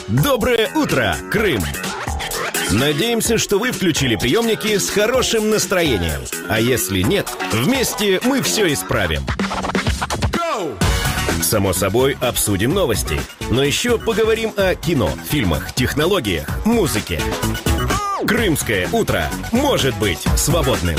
Доброе утро, Крым! Надеемся, что вы включили приемники с хорошим настроением. А если нет, вместе мы все исправим. Само собой, обсудим новости. Но еще поговорим о кино, фильмах, технологиях, музыке. Крымское утро может быть свободным.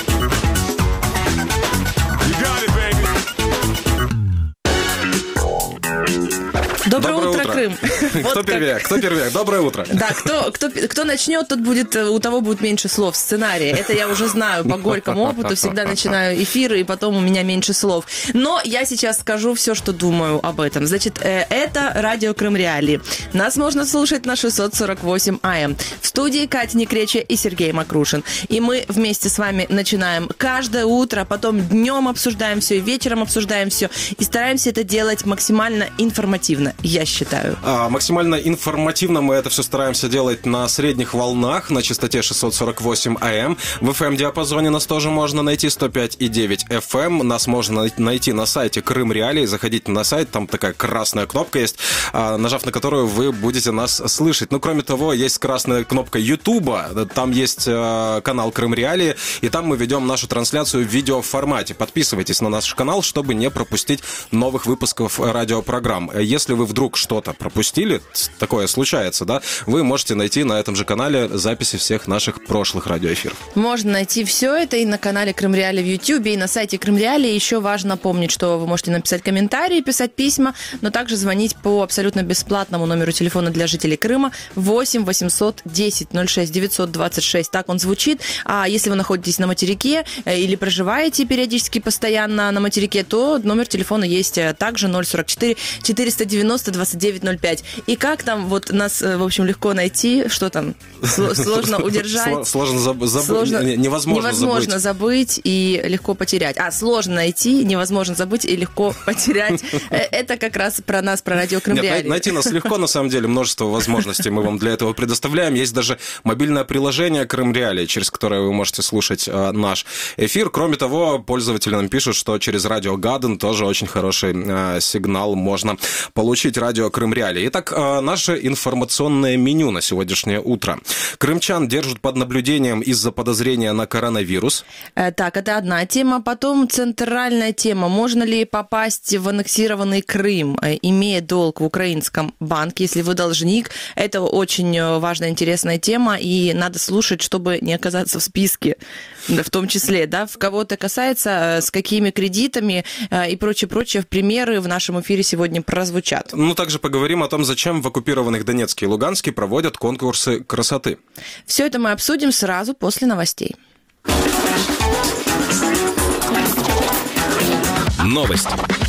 Доброе утро, Крым. Кто первее? Доброе утро. Да, кто начнет, у того будет меньше слов в сценарии. Это я уже знаю по горькому опыту. Всегда начинаю эфиры, и потом у меня меньше слов. Но я сейчас скажу все, что думаю об этом. Значит, это радио Крым Реалии. Нас можно слушать на 648 АМ. В студии Катя Некреча и Сергей Макрушин. И мы вместе с вами начинаем каждое утро, потом днем обсуждаем все, и вечером обсуждаем все. И стараемся это делать максимально информативно, я считаю. Максимально информативно мы это все стараемся делать на средних волнах, на частоте 648 АМ. В FM-диапазоне нас тоже можно найти, 105,9 FM. Нас можно найти на сайте Крым Реалии. Заходите на сайт, там такая красная кнопка есть, нажав на которую вы будете нас слышать. Ну, кроме того, есть красная кнопка Ютуба, там есть канал Крым Реалии, и там мы ведем нашу трансляцию в видеоформате. Подписывайтесь на наш канал, чтобы не пропустить новых выпусков радиопрограмм. Если вы вдруг что-то пропустили, такое случается, да, вы можете найти на этом же канале записи всех наших прошлых радиоэфиров. Можно найти все это и на канале Крым Реалии в Ютьюбе, и на сайте Крым Реалии. Еще важно помнить, что вы можете написать комментарии, писать письма, но также звонить по абсолютно бесплатному номеру телефона для жителей Крыма 8 800 10 06 926. Так он звучит. А если вы находитесь на материке или проживаете периодически постоянно на материке, то номер телефона есть также 044 490 2905. И как там вот нас, в общем, легко найти? Что там? Сложно удержать? Сложно забыть. Невозможно забыть и легко потерять. Сложно найти, невозможно забыть и легко потерять. Это как раз про нас, про радио Крым Реалии. Найти нас легко, на самом деле. Множество возможностей мы вам для этого предоставляем. Есть даже мобильное приложение Крым Реалии, через которое вы можете слушать наш эфир. Кроме того, пользователи нам пишут, что через радио Гаден тоже очень хороший сигнал можно получить. Радио Крым Реалии. Итак, наше информационное меню на сегодняшнее утро. Крымчан держат под наблюдением из-за подозрения на коронавирус. Так, это одна тема. Потом центральная тема. Можно ли попасть в аннексированный Крым, имея долг в украинском банке, если вы должник? Это очень важная, интересная тема, и надо слушать, чтобы не оказаться в списке, в том числе, да, в кого это касается, с какими кредитами и прочее. Примеры в нашем эфире сегодня прозвучат. Ну, также поговорим о том, зачем в оккупированных Донецке и Луганске проводят конкурсы красоты. Все это мы обсудим сразу после новостей. Новости.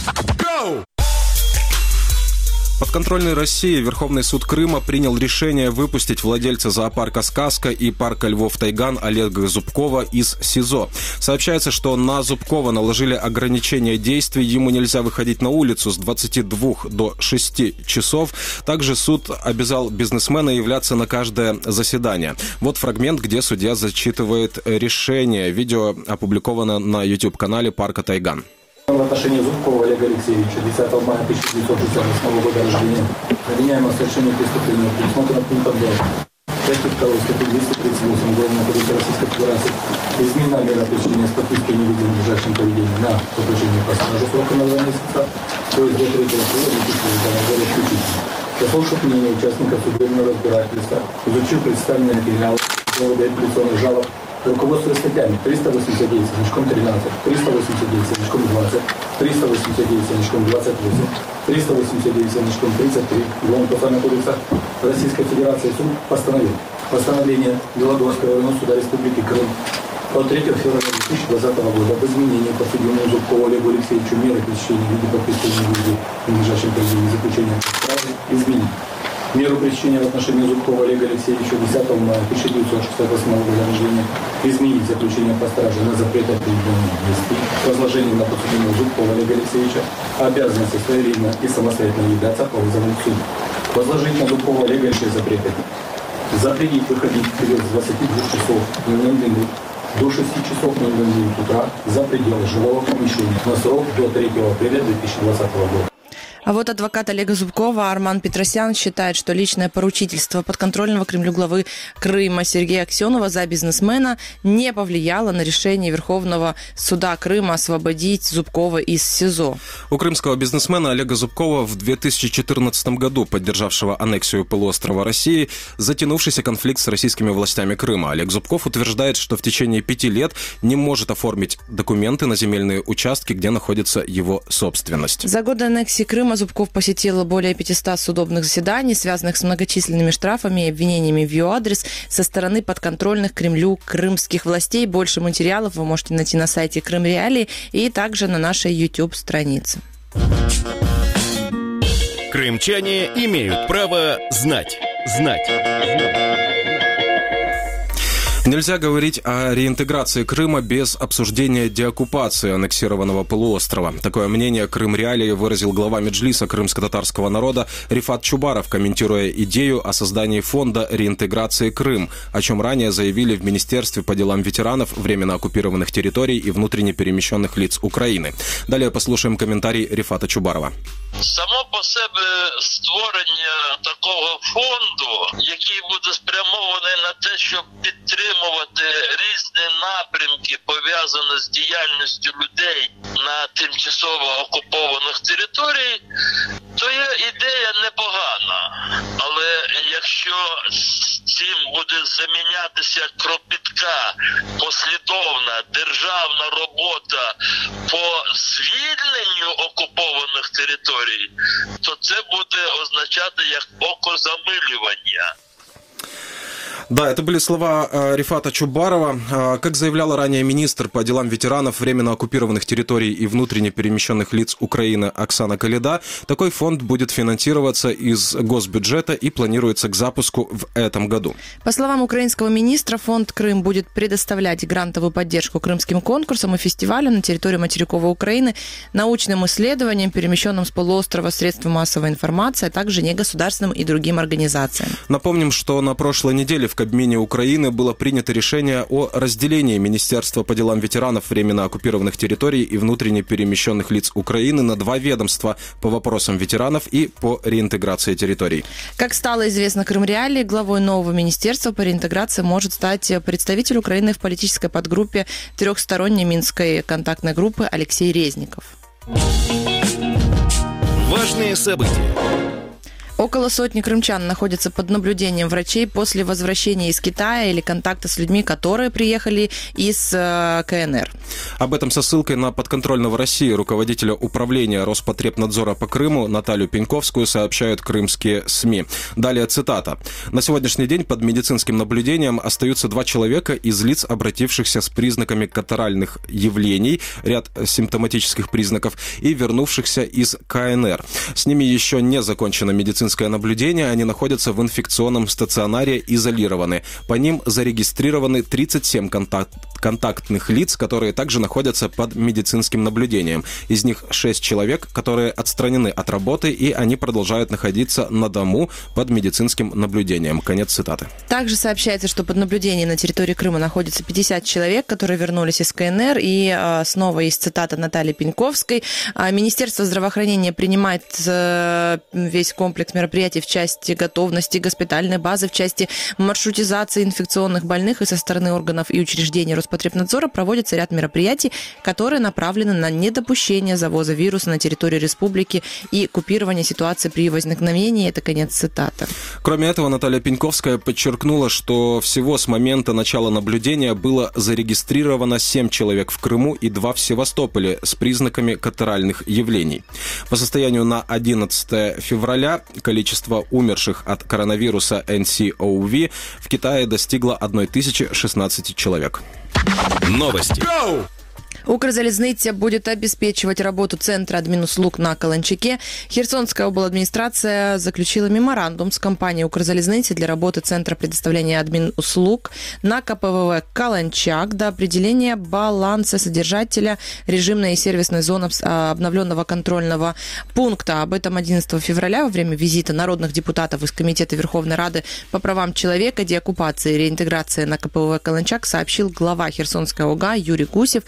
Подконтрольной России Верховный суд Крыма принял решение выпустить владельца зоопарка «Сказка» и парка львов «Тайган» Олега Зубкова из СИЗО. Сообщается, что на Зубкова наложили ограничение действий, ему нельзя выходить на улицу с 22 до 6 часов. Также суд обязал бизнесмена являться на каждое заседание. Вот фрагмент, где судья зачитывает решение. Видео опубликовано на YouTube-канале парка «Тайган». В отношении Зубкова Олега Алексеевича 10 мая 1968 года рождения, обвиняемого в совершении преступления, предусмотрено пунктом 2. 5 статьи 238 Уголовного кодекса Российской Федерации. Измена мера причинения с подпиской невыгодным ближайшим поведением на продолжение по стажу срока на 2 месяца, то есть до 3 апреля 2020 года включительно. Заслушав мнение участников судебного разбирательства, изучив представленные материалы апелляционных жалоб, руководство статьями 389 значком 13, 389 значком 20, 389 значком 28, 389 значком 33 Уголовного процессуального кодекса Российской Федерации суд постановил постановление Белогорского районного суда Республики Крым от 3 февраля 2020 года об изменении подсудимому Зубкову Олегу Алексеевичу меры пресечения в виде подписания в надлежащем поведении заключения изменить. Меру пресечения в отношении Зубкова Олега Алексеевича 10 мая 1968 года рождения изменить заключение по страже на запрет определенных действий, возложением на подсудимого Зубкова Олега Алексеевича обязанности своевременно и самостоятельно являться по вызову к суду. Возложить на Зубкова Олега Алексеевича запретить выходить в период с 22 часов 00 до 6 часов 00 утра за пределы жилого помещения на срок до 3 апреля 2020 года. А вот адвокат Олега Зубкова Арман Петросян считает, что личное поручительство подконтрольного Кремлю главы Крыма Сергея Аксенова за бизнесмена не повлияло на решение Верховного суда Крыма освободить Зубкова из СИЗО. У крымского бизнесмена Олега Зубкова в 2014 году, поддержавшего аннексию полуострова России, затянувшийся конфликт с российскими властями Крыма. Олег Зубков утверждает, что в течение 5 лет не может оформить документы на земельные участки, где находится его собственность. За годы аннексии Крыма Зубков посетил более 500 судебных заседаний, связанных с многочисленными штрафами и обвинениями в его адрес со стороны подконтрольных Кремлю крымских властей. Больше материалов вы можете найти на сайте Крым Реалии и также на нашей YouTube-странице. Крымчане имеют право знать. Нельзя говорить о реинтеграции Крыма без обсуждения деоккупации аннексированного полуострова. Такое мнение Крым Реалии выразил глава Меджлиса крымско-татарского народа Рифат Чубаров, комментируя идею о создании фонда реинтеграции Крым, о чем ранее заявили в Министерстве по делам ветеранов, временно оккупированных территорий и внутренне перемещенных лиц Украины. Далее послушаем комментарий Рифата Чубарова. Само по себе створення такого фонду, який буде спрямований на те, щоб підтримувати різні напрямки, пов'язані з діяльністю людей на тимчасово окупованих територіях, то є ідея непогана. Але якщо цим буде замінятися кропітка, послідовна державна робота по звільненню окупованих територій, то це буде означати як окозамилювання. Да, это были слова Рифата Чубарова. Как заявляла ранее министр по делам ветеранов, временно оккупированных территорий и внутренне перемещенных лиц Украины Оксана Каледа, такой фонд будет финансироваться из госбюджета и планируется к запуску в этом году. По словам украинского министра, фонд «Крым» будет предоставлять грантовую поддержку крымским конкурсам и фестивалям на территории материковой Украины, научным исследованиям, перемещенным с полуострова средствам массовой информации, а также негосударственным и другим организациям. Напомним, что на прошлой неделе в Кабмине Украины было принято решение о разделении Министерства по делам ветеранов временно оккупированных территорий и внутренне перемещенных лиц Украины на 2 ведомства по вопросам ветеранов и по реинтеграции территорий. Как стало известно Крым Реалии, главой нового министерства по реинтеграции может стать представитель Украины в политической подгруппе трехсторонней Минской контактной группы Алексей Резников. Важные события. Около сотни крымчан находятся под наблюдением врачей после возвращения из Китая или контакта с людьми, которые приехали из КНР. Об этом со ссылкой на подконтрольного России руководителя управления Роспотребнадзора по Крыму Наталью Пеньковскую сообщают крымские СМИ. Далее цитата. На сегодняшний день под медицинским наблюдением остаются 2 человека из лиц, обратившихся с признаками катаральных явлений, ряд симптоматических признаков, и вернувшихся из КНР. С ними еще не закончено медицинское наблюдение, они находятся в инфекционном стационаре, изолированы. По ним зарегистрированы 37 контактных лиц, которые также находятся под медицинским наблюдением. Из них 6 человек, которые отстранены от работы, и они продолжают находиться на дому под медицинским наблюдением. Конец цитаты. Также сообщается, что под наблюдением на территории Крыма находится 50 человек, которые вернулись из КНР. И снова есть цитата Натальи Пеньковской. Министерство здравоохранения принимает весь комплекс мероприятий в части готовности госпитальной базы, в части маршрутизации инфекционных больных, и со стороны органов и учреждений Роспотребнадзора проводится ряд мероприятий, которые направлены на недопущение завоза вируса на территорию республики и купирование ситуации при возникновении. Это конец цитаты. Кроме этого, Наталья Пеньковская подчеркнула, что всего с момента начала наблюдения было зарегистрировано 7 человек в Крыму и 2 в Севастополе с признаками катаральных явлений. По состоянию на 11 февраля количество умерших от коронавируса nCoV в Китае достигло 1016 человек. Новости. Укрзалізниця будет обеспечивать работу Центра админуслуг на Каланчаке. Херсонская обладминистрация заключила меморандум с компанией Укрзалізниці для работы Центра предоставления админуслуг на КПВВ Каланчак до определения баланса содержателя режимной и сервисной зоны обновленного контрольного пункта. Об этом 11 февраля во время визита народных депутатов из Комитета Верховной Рады по правам человека, деоккупации и реинтеграции на КПВВ Каланчак сообщил глава Херсонской ОГА Юрий Гусев. Об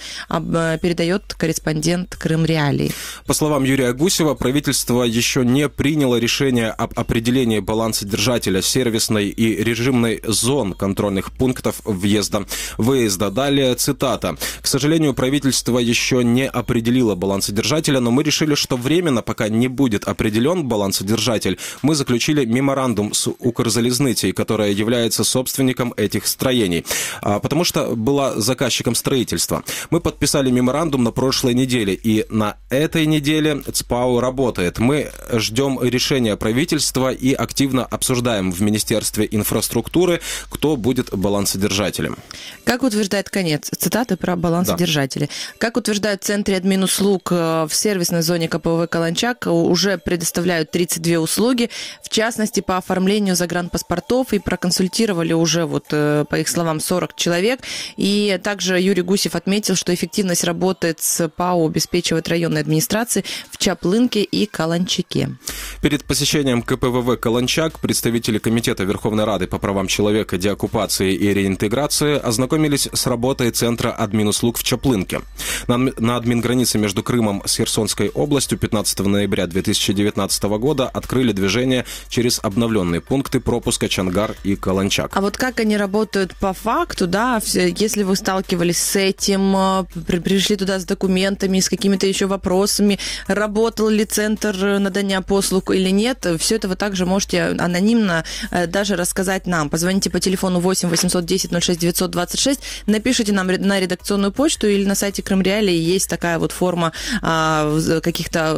передает корреспондент Крым-Реалии. По словам Юрия Гусева, правительство еще не приняло решение об определении балансодержателя сервисной и режимной зон контрольных пунктов въезда-выезда. Далее цитата. «К сожалению, правительство еще не определило балансодержателя, но мы решили, что временно, пока не будет определен балансодержатель, мы заключили меморандум с Укрзалезницей, которая является собственником этих строений, потому что была заказчиком строительства. Мы подписали меморандум на прошлой неделе, и на этой неделе ЦПАУ работает. Мы ждем решения правительства и активно обсуждаем в Министерстве инфраструктуры, кто будет балансодержателем». Как утверждает конец цитаты про балансодержателей. Да. Как утверждают в Центре админуслуг в сервисной зоне КПВВ «Каланчак», уже предоставляют 32 услуги, в частности, по оформлению загранпаспортов, и проконсультировали уже, по их словам, 40 человек. И также Юрий Гусев отметил, что эффективность работы с ПАО обеспечивает районной администрации в Чаплынке и Каланчаке. Перед посещением КПВВ «Каланчак» представители Комитета Верховной Рады по правам человека, деоккупации и реинтеграции ознакомились с работой Центра админуслуг в Чаплынке. На админгранице между Крымом и Херсонской областью 15 ноября 2019 года открыли движение через обновленные пункты пропуска Чангар и Каланчак. А вот как они работают по факту, да, если вы сталкивались с этим, пришли туда с документами, с какими-то еще вопросами, работал ли Центр надання послуг или нет, все это вы также можете анонимно даже рассказать нам. Позвоните по телефону 8 810 06 926, напишите нам на редакционную почту или на сайте Крым-Реалии есть такая форма каких-то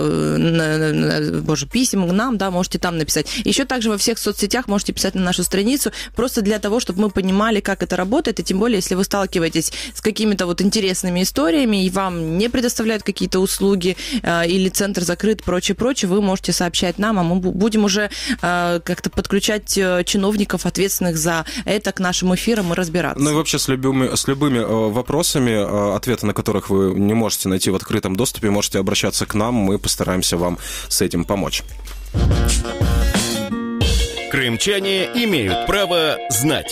писем к нам, да, можете там написать. Еще также во всех соцсетях можете писать на нашу страницу, просто для того, чтобы мы понимали, как это работает, и тем более, если вы сталкиваетесь с какими-то интересными историями, и вам не предоставляют какие-то услуги, или центр закрыт, прочее, вы можете сообщать нам, а мы будем уже как-то подключать чиновников, ответственных за это, к нашим эфирам и разбираться. Ну и вообще с любыми вопросами, ответы на которых вы не можете найти в открытом доступе, можете обращаться к нам, мы постараемся вам с этим помочь. Крымчане имеют право знать.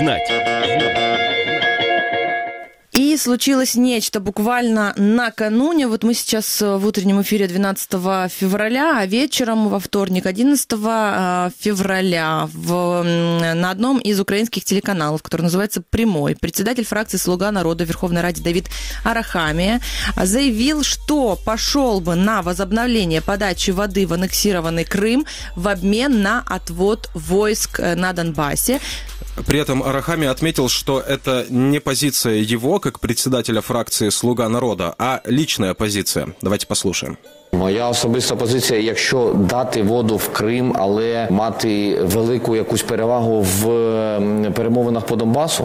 И случилось нечто буквально накануне. Мы сейчас в утреннем эфире 12 февраля, а вечером во вторник 11 февраля на одном из украинских телеканалов, который называется «Прямой», председатель фракции «Слуга народа» в Верховной Раде Давид Арахамия заявил, что пошел бы на возобновление подачи воды в аннексированный Крым в обмен на отвод войск на Донбассе. При этом Арахамия отметил, что это не позиция его, как председателя фракции «Слуга народа», а личная позиция. Давайте послушаем. Моя особиста позиція, якщо дати воду в Крим, але мати велику якусь перевагу в перемовинах по Донбасу,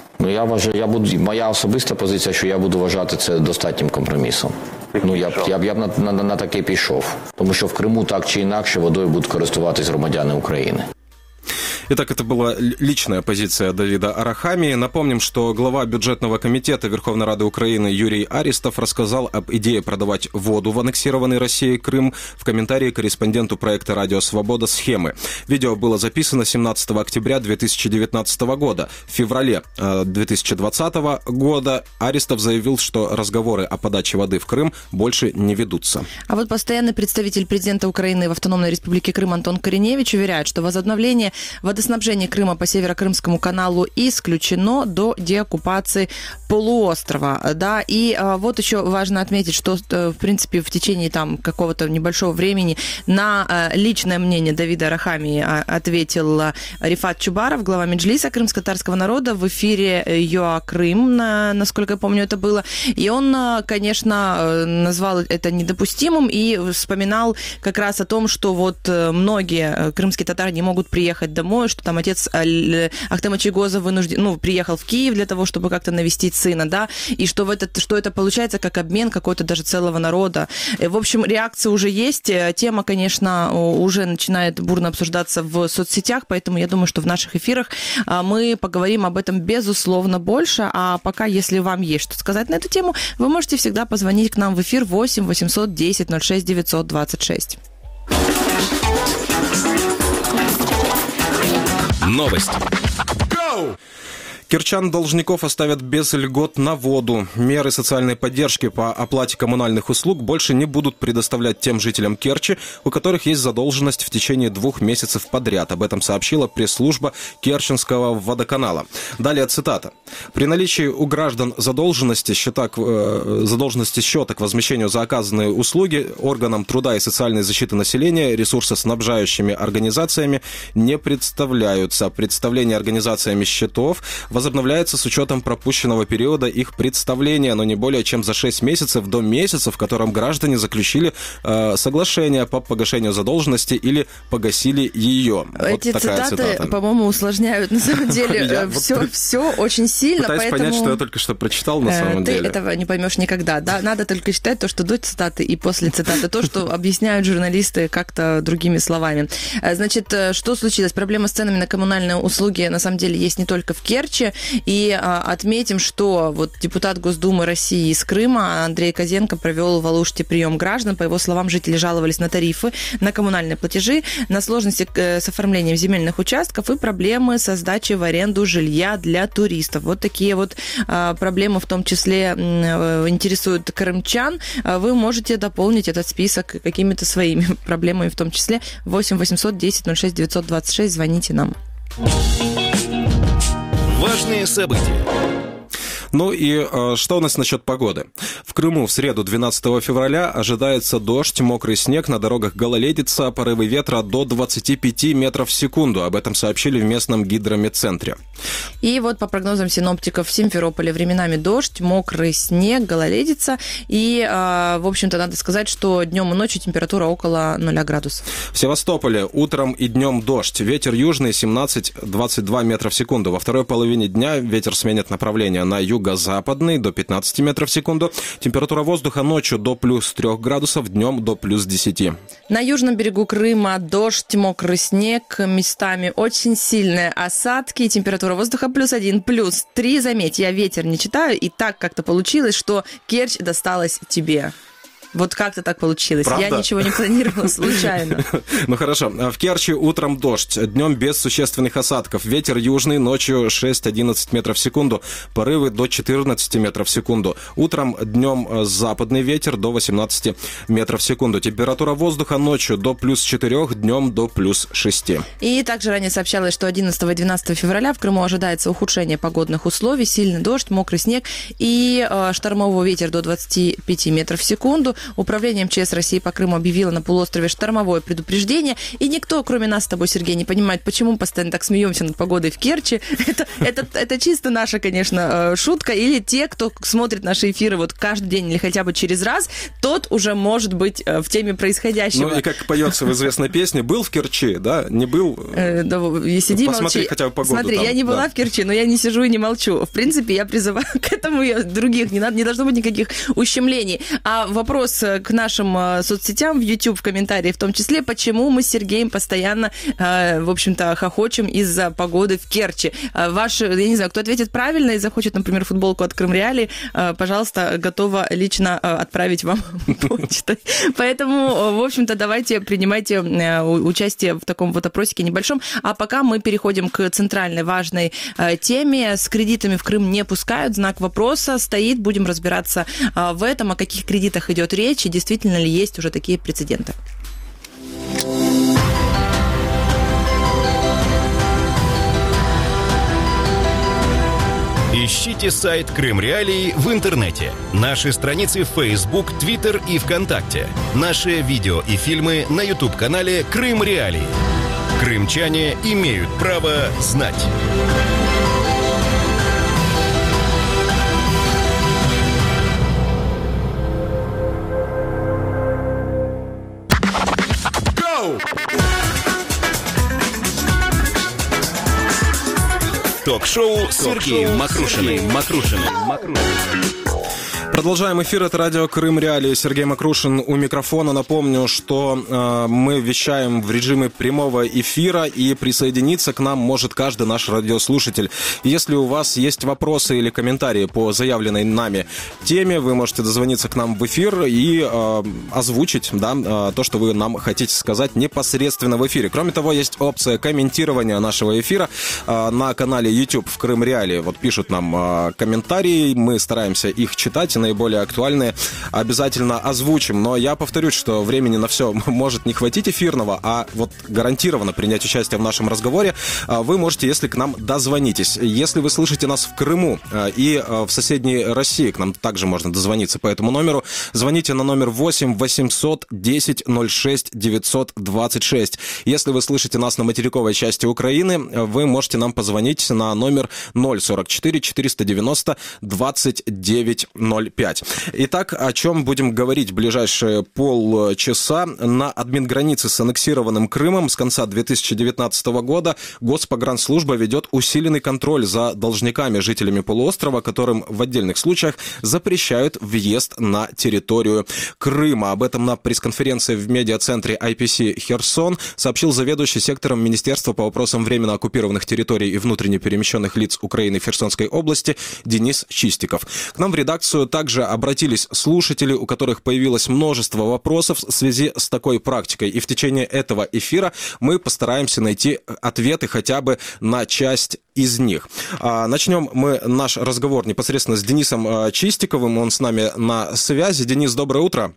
моя особиста позиція, що я буду вважати це достатнім компромісом. Я б на таке пішов, тому що в Криму так чи інакше водою будуть користуватись громадяни України. Итак, это была личная позиция Давида Арахамии. Напомним, что глава бюджетного комитета Верховной Рады Украины Юрий Аристов рассказал об идее продавать воду в аннексированный Россией Крым в комментарии корреспонденту проекта «Радио Свобода» «Схемы». Видео было записано 17 октября 2019 года. В феврале 2020 года Аристов заявил, что разговоры о подаче воды в Крым больше не ведутся. А постоянный представитель президента Украины в Автономной Республике Крым Антон Кореневич уверяет, что возобновление водоснабжение Крыма по Северо-Крымскому каналу исключено до деоккупации полуострова. Да? И еще важно отметить, что, в принципе, в течение какого-то небольшого времени на личное мнение Давида Арахамии ответил Рифат Чубаров, глава Меджлиса крымско-татарского народа, в эфире ЮА Крым, насколько я помню, это было. И он, конечно, назвал это недопустимым и вспоминал как раз о том, что многие крымские татары не могут приехать домой, что отец Ахтема Чийгоза приехал в Киев для того, чтобы как-то навестить сына, да, и что это получается как обмен какой-то даже целого народа. В общем, реакция уже есть, тема, конечно, уже начинает бурно обсуждаться в соцсетях, поэтому я думаю, что в наших эфирах мы поговорим об этом, безусловно, больше, а пока, если вам есть что сказать на эту тему, вы можете всегда позвонить к нам в эфир 8 810 06 926. Новость. Кирчан-должников оставят без льгот на воду. Меры социальной поддержки по оплате коммунальных услуг больше не будут предоставлять тем жителям Керчи, у которых есть задолженность в течение 2 месяцев подряд. Об этом сообщила пресс-служба Керченского водоканала. Далее цитата. При наличии у граждан задолженности счета к возмещению за оказанные услуги органам труда и социальной защиты населения ресурсоснабжающими организациями не представляются. Представление организациями счетов возобновляется с учетом пропущенного периода их представления, но не более чем за 6 месяцев до месяца, в котором граждане заключили соглашение по погашению задолженности или погасили ее. Эти цитаты, по-моему, усложняют на самом деле все очень сильно. Пытаюсь понять, что я только что прочитал на самом деле. Ты этого не поймешь никогда. Да? Надо только читать то, что до цитаты и после цитаты, то, что объясняют журналисты как-то другими словами. Значит, что случилось? Проблема с ценами на коммунальные услуги на самом деле есть не только в Керчи. И отметим, что вот депутат Госдумы России из Крыма Андрей Козенко провел в Алуште прием граждан. По его словам, жители жаловались на тарифы, на коммунальные платежи, на сложности с оформлением земельных участков и проблемы со сдачей в аренду жилья для туристов. Вот такие вот проблемы в том числе интересуют крымчан. Вы можете дополнить этот список какими-то своими проблемами в том числе. 8 800 10 06 926. Звоните нам. Важные события. Ну и что у нас насчет погоды? В Крыму в среду 12 февраля ожидается дождь, мокрый снег, на дорогах гололедица, порывы ветра до 25 метров в секунду. Об этом сообщили в местном гидрометцентре. И вот по прогнозам синоптиков в Симферополе временами дождь, мокрый снег, гололедица. И, в общем-то, надо сказать, что днем и ночью температура около 0 градусов. В Севастополе утром и днем дождь. Ветер южный 17-22 метра в секунду. Во второй половине дня ветер сменит направление на юго-западный до 15 метров в секунду. Температура воздуха ночью до плюс 3 градусов, днем до плюс 10. На южном берегу Крыма дождь, мокрый снег, местами очень сильные осадки. Температура воздуха плюс 1, плюс 3. Заметь, я ветер не читаю, и так как-то получилось, что Керчь досталась тебе. Вот как-то так получилось. Правда? Я ничего не планировала случайно. Ну хорошо. В Керчи утром дождь, днем без существенных осадков. Ветер южный, ночью 6-11 метров в секунду. Порывы до 14 метров в секунду. Утром, днем западный ветер до 18 метров в секунду. Температура воздуха ночью до плюс 4, днем до плюс 6. И также ранее сообщалось, что 11 и 12 февраля в Крыму ожидается ухудшение погодных условий, сильный дождь, мокрый снег и штормовой ветер до 25 метров в секунду. Управление МЧС России по Крыму объявило на полуострове штормовое предупреждение. И никто, кроме нас с тобой, Сергей, не понимает, почему мы постоянно так смеемся над погодой в Керчи. Это чисто наша, конечно, шутка. Или те, кто смотрит наши эфиры вот каждый день или хотя бы через раз, тот уже может быть в теме происходящего. Ну и как поется в известной песне, был в Керчи, да? Не был? Сиди, посмотри молчи. хотя бы погоду. Смотри, там, я не была в Керчи, но я не сижу и не молчу. В принципе, я призываю к этому других. Не должно быть никаких ущемлений. А вопрос к нашим соцсетям, в YouTube, в комментарии в том числе, почему мы с Сергеем постоянно, в общем-то, хохочем из-за погоды в Керчи. Я не знаю, кто ответит правильно и захочет, например, футболку от Крым Реалии, пожалуйста, готова лично отправить вам почтой. Поэтому, в общем-то, давайте принимайте участие в таком вот опросике небольшом. А пока мы переходим к центральной важной теме. С кредитами в Крым не пускают. Знак вопроса стоит. Будем разбираться в этом, о каких кредитах идет речь и действительно ли есть уже такие прецеденты. Ищите сайт Крым Реалии в интернете, наши страницы в Facebook, Twitter и ВКонтакте, наши видео и фильмы на YouTube-канале Крым Реалии. Крымчане имеют право знать. Ток-шоу с Сергеем Макрушиным. Продолжаем эфир. Это радио «Крым Реалии». Сергей Макрушин у микрофона. Напомню, что мы вещаем в режиме прямого эфира, и присоединиться к нам может каждый наш радиослушатель. Если у вас есть вопросы или комментарии по заявленной нами теме, вы можете дозвониться к нам в эфир и озвучить то, что вы нам хотите сказать непосредственно в эфире. Кроме того, есть опция комментирования нашего эфира на канале YouTube в Крым Реалии. Вот пишут нам комментарии, мы стараемся их читать, наиболее актуальные обязательно озвучим. Но я повторюсь, что времени на все может не хватить эфирного, а вот гарантированно принять участие в нашем разговоре вы можете, если к нам дозвонитесь. Если вы слышите нас в Крыму и в соседней России, к нам также можно дозвониться по этому номеру. Звоните на номер 8 800 10 06 926. Если вы слышите нас на материковой части Украины, вы можете нам позвонить на номер 044 490 2905. Итак, о чем будем говорить в ближайшие полчаса? На админгранице с аннексированным Крымом с конца 2019 года Госпогранслужба ведет усиленный контроль за должниками, жителями полуострова, которым в отдельных случаях запрещают въезд на территорию Крыма. Об этом на пресс-конференции в медиацентре IPC «Херсон» сообщил заведующий сектором Министерства по вопросам временно оккупированных территорий и внутренне перемещенных лиц Украины в Херсонской области Денис Чистиков. К нам в редакцию также обратились слушатели, у которых появилось множество вопросов в связи с такой практикой. И в течение этого эфира мы постараемся найти ответы хотя бы на часть из них. Начнем мы наш разговор непосредственно с Денисом Чистиковым. Он с нами на связи. Денис, доброе утро.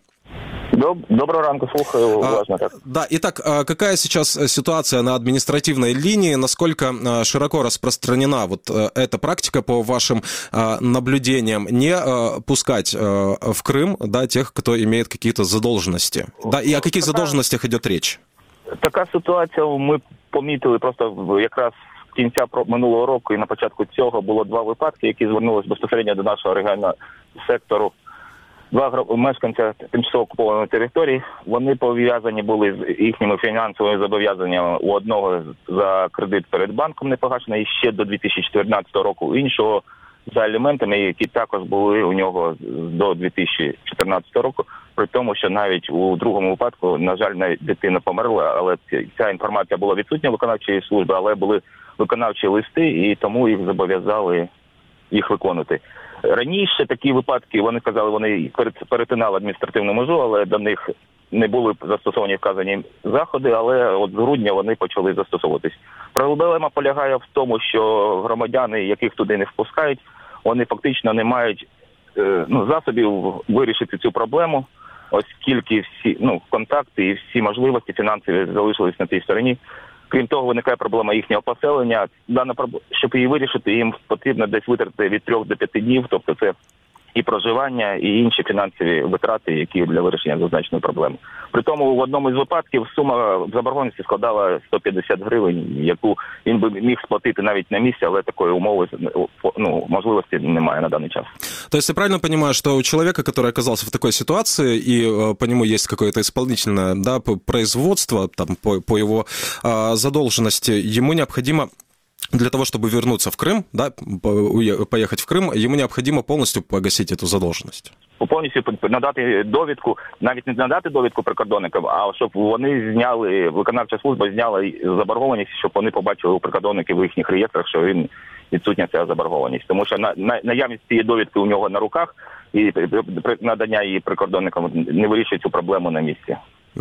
Доброго ранку, слухаю уважно. Да, итак, какая сейчас ситуация на административной линии? Насколько широко распространена вот эта практика по вашим наблюдениям? Не пускать в Крым, тех, кто имеет какие-то задолженности. Да, и о каких задолженностях идет речь? Така ситуація ми помітили просто якраз в кінця минулого року і на початку цього було два випадки, які звернулись безпосередньо до нашого регіонального сектору. Два мешканця тимчасово окупованої території, вони пов'язані були з їхніми фінансовими зобов'язаннями. У одного за кредит перед банком не погашений ще до 2014 року, у іншого за аліментами, які також були у нього до 2014 року. При тому, що навіть у другому випадку, на жаль, навіть дитина померла, але ця інформація була відсутня виконавчої служби, але були виконавчі листи, і тому їх зобов'язали їх виконувати. Раніше такі випадки, вони казали, вони перетинали адміністративну межу, але до них не були застосовані вказані заходи, але от з грудня вони почали застосовуватись. Проблема полягає в тому, що громадяни, яких туди не впускають, вони фактично не мають засобів вирішити цю проблему, оскільки всі контакти і всі можливості фінансові залишились на тій стороні. Крім того, виникає проблема їхнього поселення. Щоб її вирішити, їм потрібно десь витратити від 3 до 5 днів, тобто це і проживання, і інші фінансові витрати, які для вирішення зазначеної проблеми. При тому в одному із випадків сума заборгованості складала 150 гривень, яку він би міг сплатити навіть на місці, але такої умови, можливости немає на данный час. То есть я правильно понимаю, что у человека, который оказался в такой ситуации, и по нему есть какое-то исполнительное производство там, по его задолженности, ему необходимо для того, чтобы вернуться в Крым, поехать в Крым, ему необходимо полностью погасить эту задолженность? Повністю надати довідку, навіть не надати довідку прикордонникам, а щоб вони зняли, виконавча служба зняла заборгованість, щоб вони побачили у прикордонників в їхніх реєстрах, що він відсутня ця заборгованість. Тому що наявність цієї довідки у нього на руках і надання її прикордонникам не вирішує цю проблему на місці.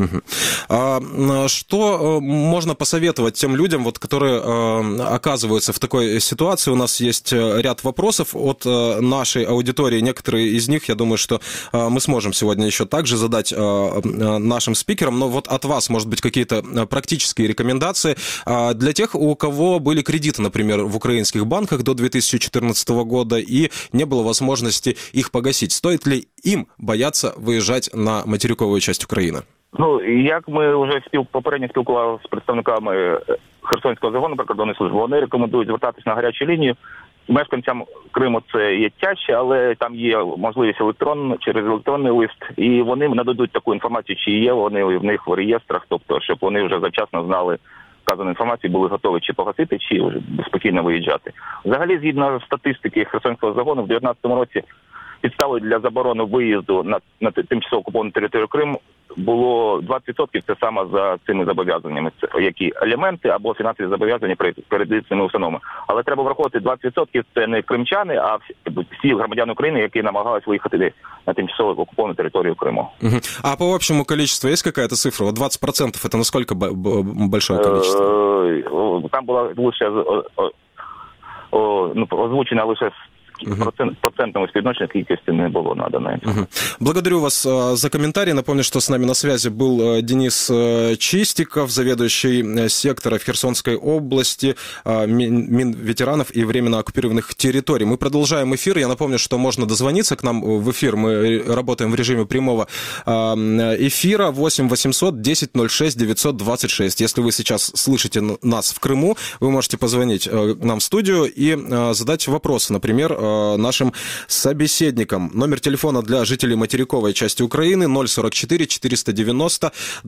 Что можно посоветовать тем людям, которые оказываются в такой ситуации? У нас есть ряд вопросов от нашей аудитории. Некоторые из них, я думаю, что мы сможем сегодня еще также задать нашим спикерам. Но вот от вас, может быть, какие-то практические рекомендации для тех, у кого были кредиты, например, в украинских банках до 2014 года и не было возможности их погасить. Стоит ли им бояться выезжать на материковую часть Украины? Як ми вже попередньо спілкувалися з представниками Херсонського загону прикордонної служби, вони рекомендують звертатись на гарячу лінію. Мешканцям Криму це є тяжче, але там є можливість через електронний лист, і вони нададуть таку інформацію, чи є вони в них в реєстрах, тобто, щоб вони вже завчасно знали вказану інформацію, були готові чи погасити, чи вже спокійно виїжджати. Взагалі, згідно статистики Херсонського загону, в 2019 році підставою для заборони виїзду на тимчасово окуповану територію Криму було 20%, це саме за цими зобов'язаннями, які елементи або фінансові зобов'язання перед цими установами. Але треба враховувати 20% це не кримчани, а всі громадяни України, які намагались виїхати на тимчасово окупованну територію Криму. А по общему количеству есть какая-то цифра? Вот 20% это насколько большое количество? Там була лише озвучена лише процентного співвідношення кількості не було надано. Благодарю вас за комментарий. Напомню, что с нами на связи был Денис Чистиков, заведующий сектором в Херсонской области, Минветеранов и временно оккупированных территорий. Мы продолжаем эфир. Я напомню, что можно дозвониться к нам в эфир. Мы работаем в режиме прямого эфира. 8 800 10 06 926. Если вы сейчас слышите нас в Крыму, вы можете позвонить нам в студию и задать вопросы, например, нашим собеседникам. Номер телефона для жителей материковой части Украины 044 490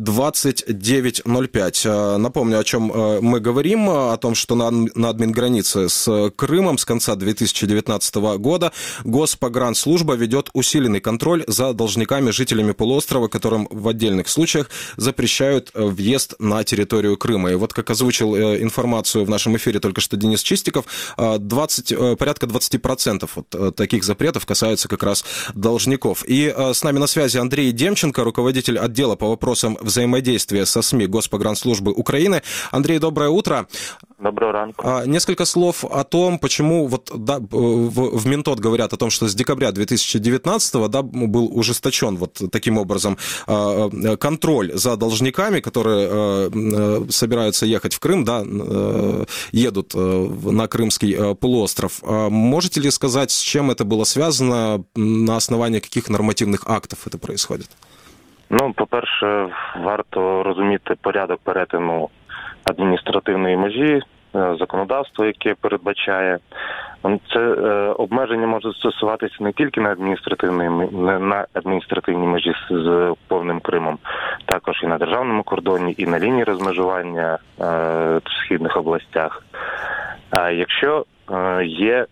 2905. Напомню, о чем мы говорим, о том, что на админгранице с Крымом с конца 2019 года Госпогранслужба ведет усиленный контроль за должниками, жителями полуострова, которым в отдельных случаях запрещают въезд на территорию Крыма. И вот, как озвучил информацию в нашем эфире только что Денис Чистиков, порядка 20% вот таких запретов касаются как раз должников. И с нами на связи Андрей Демченко, руководитель отдела по вопросам взаимодействия со СМИ Госпогранслужбы Украины. Андрей, доброе утро. Доброго ранку. Несколько слов о том, почему вот, да, в Минтод говорят о том, что с декабря 2019 да, был ужесточен вот таким образом контроль за должниками, которые собираются ехать в Крым, да, едут на Крымский полуостров. Можете ли сказать, с чем это было связано, на основании каких нормативних актів це происходит? Ну, по-перше, варто розуміти порядок перетину адміністративної межі, законодавство, яке передбачає. Це обмеження може стосуватися не тільки на адміністративній межі з повним Кримом, також і на державному кордоні, і на лінії розмежування в східних областях. А якщо є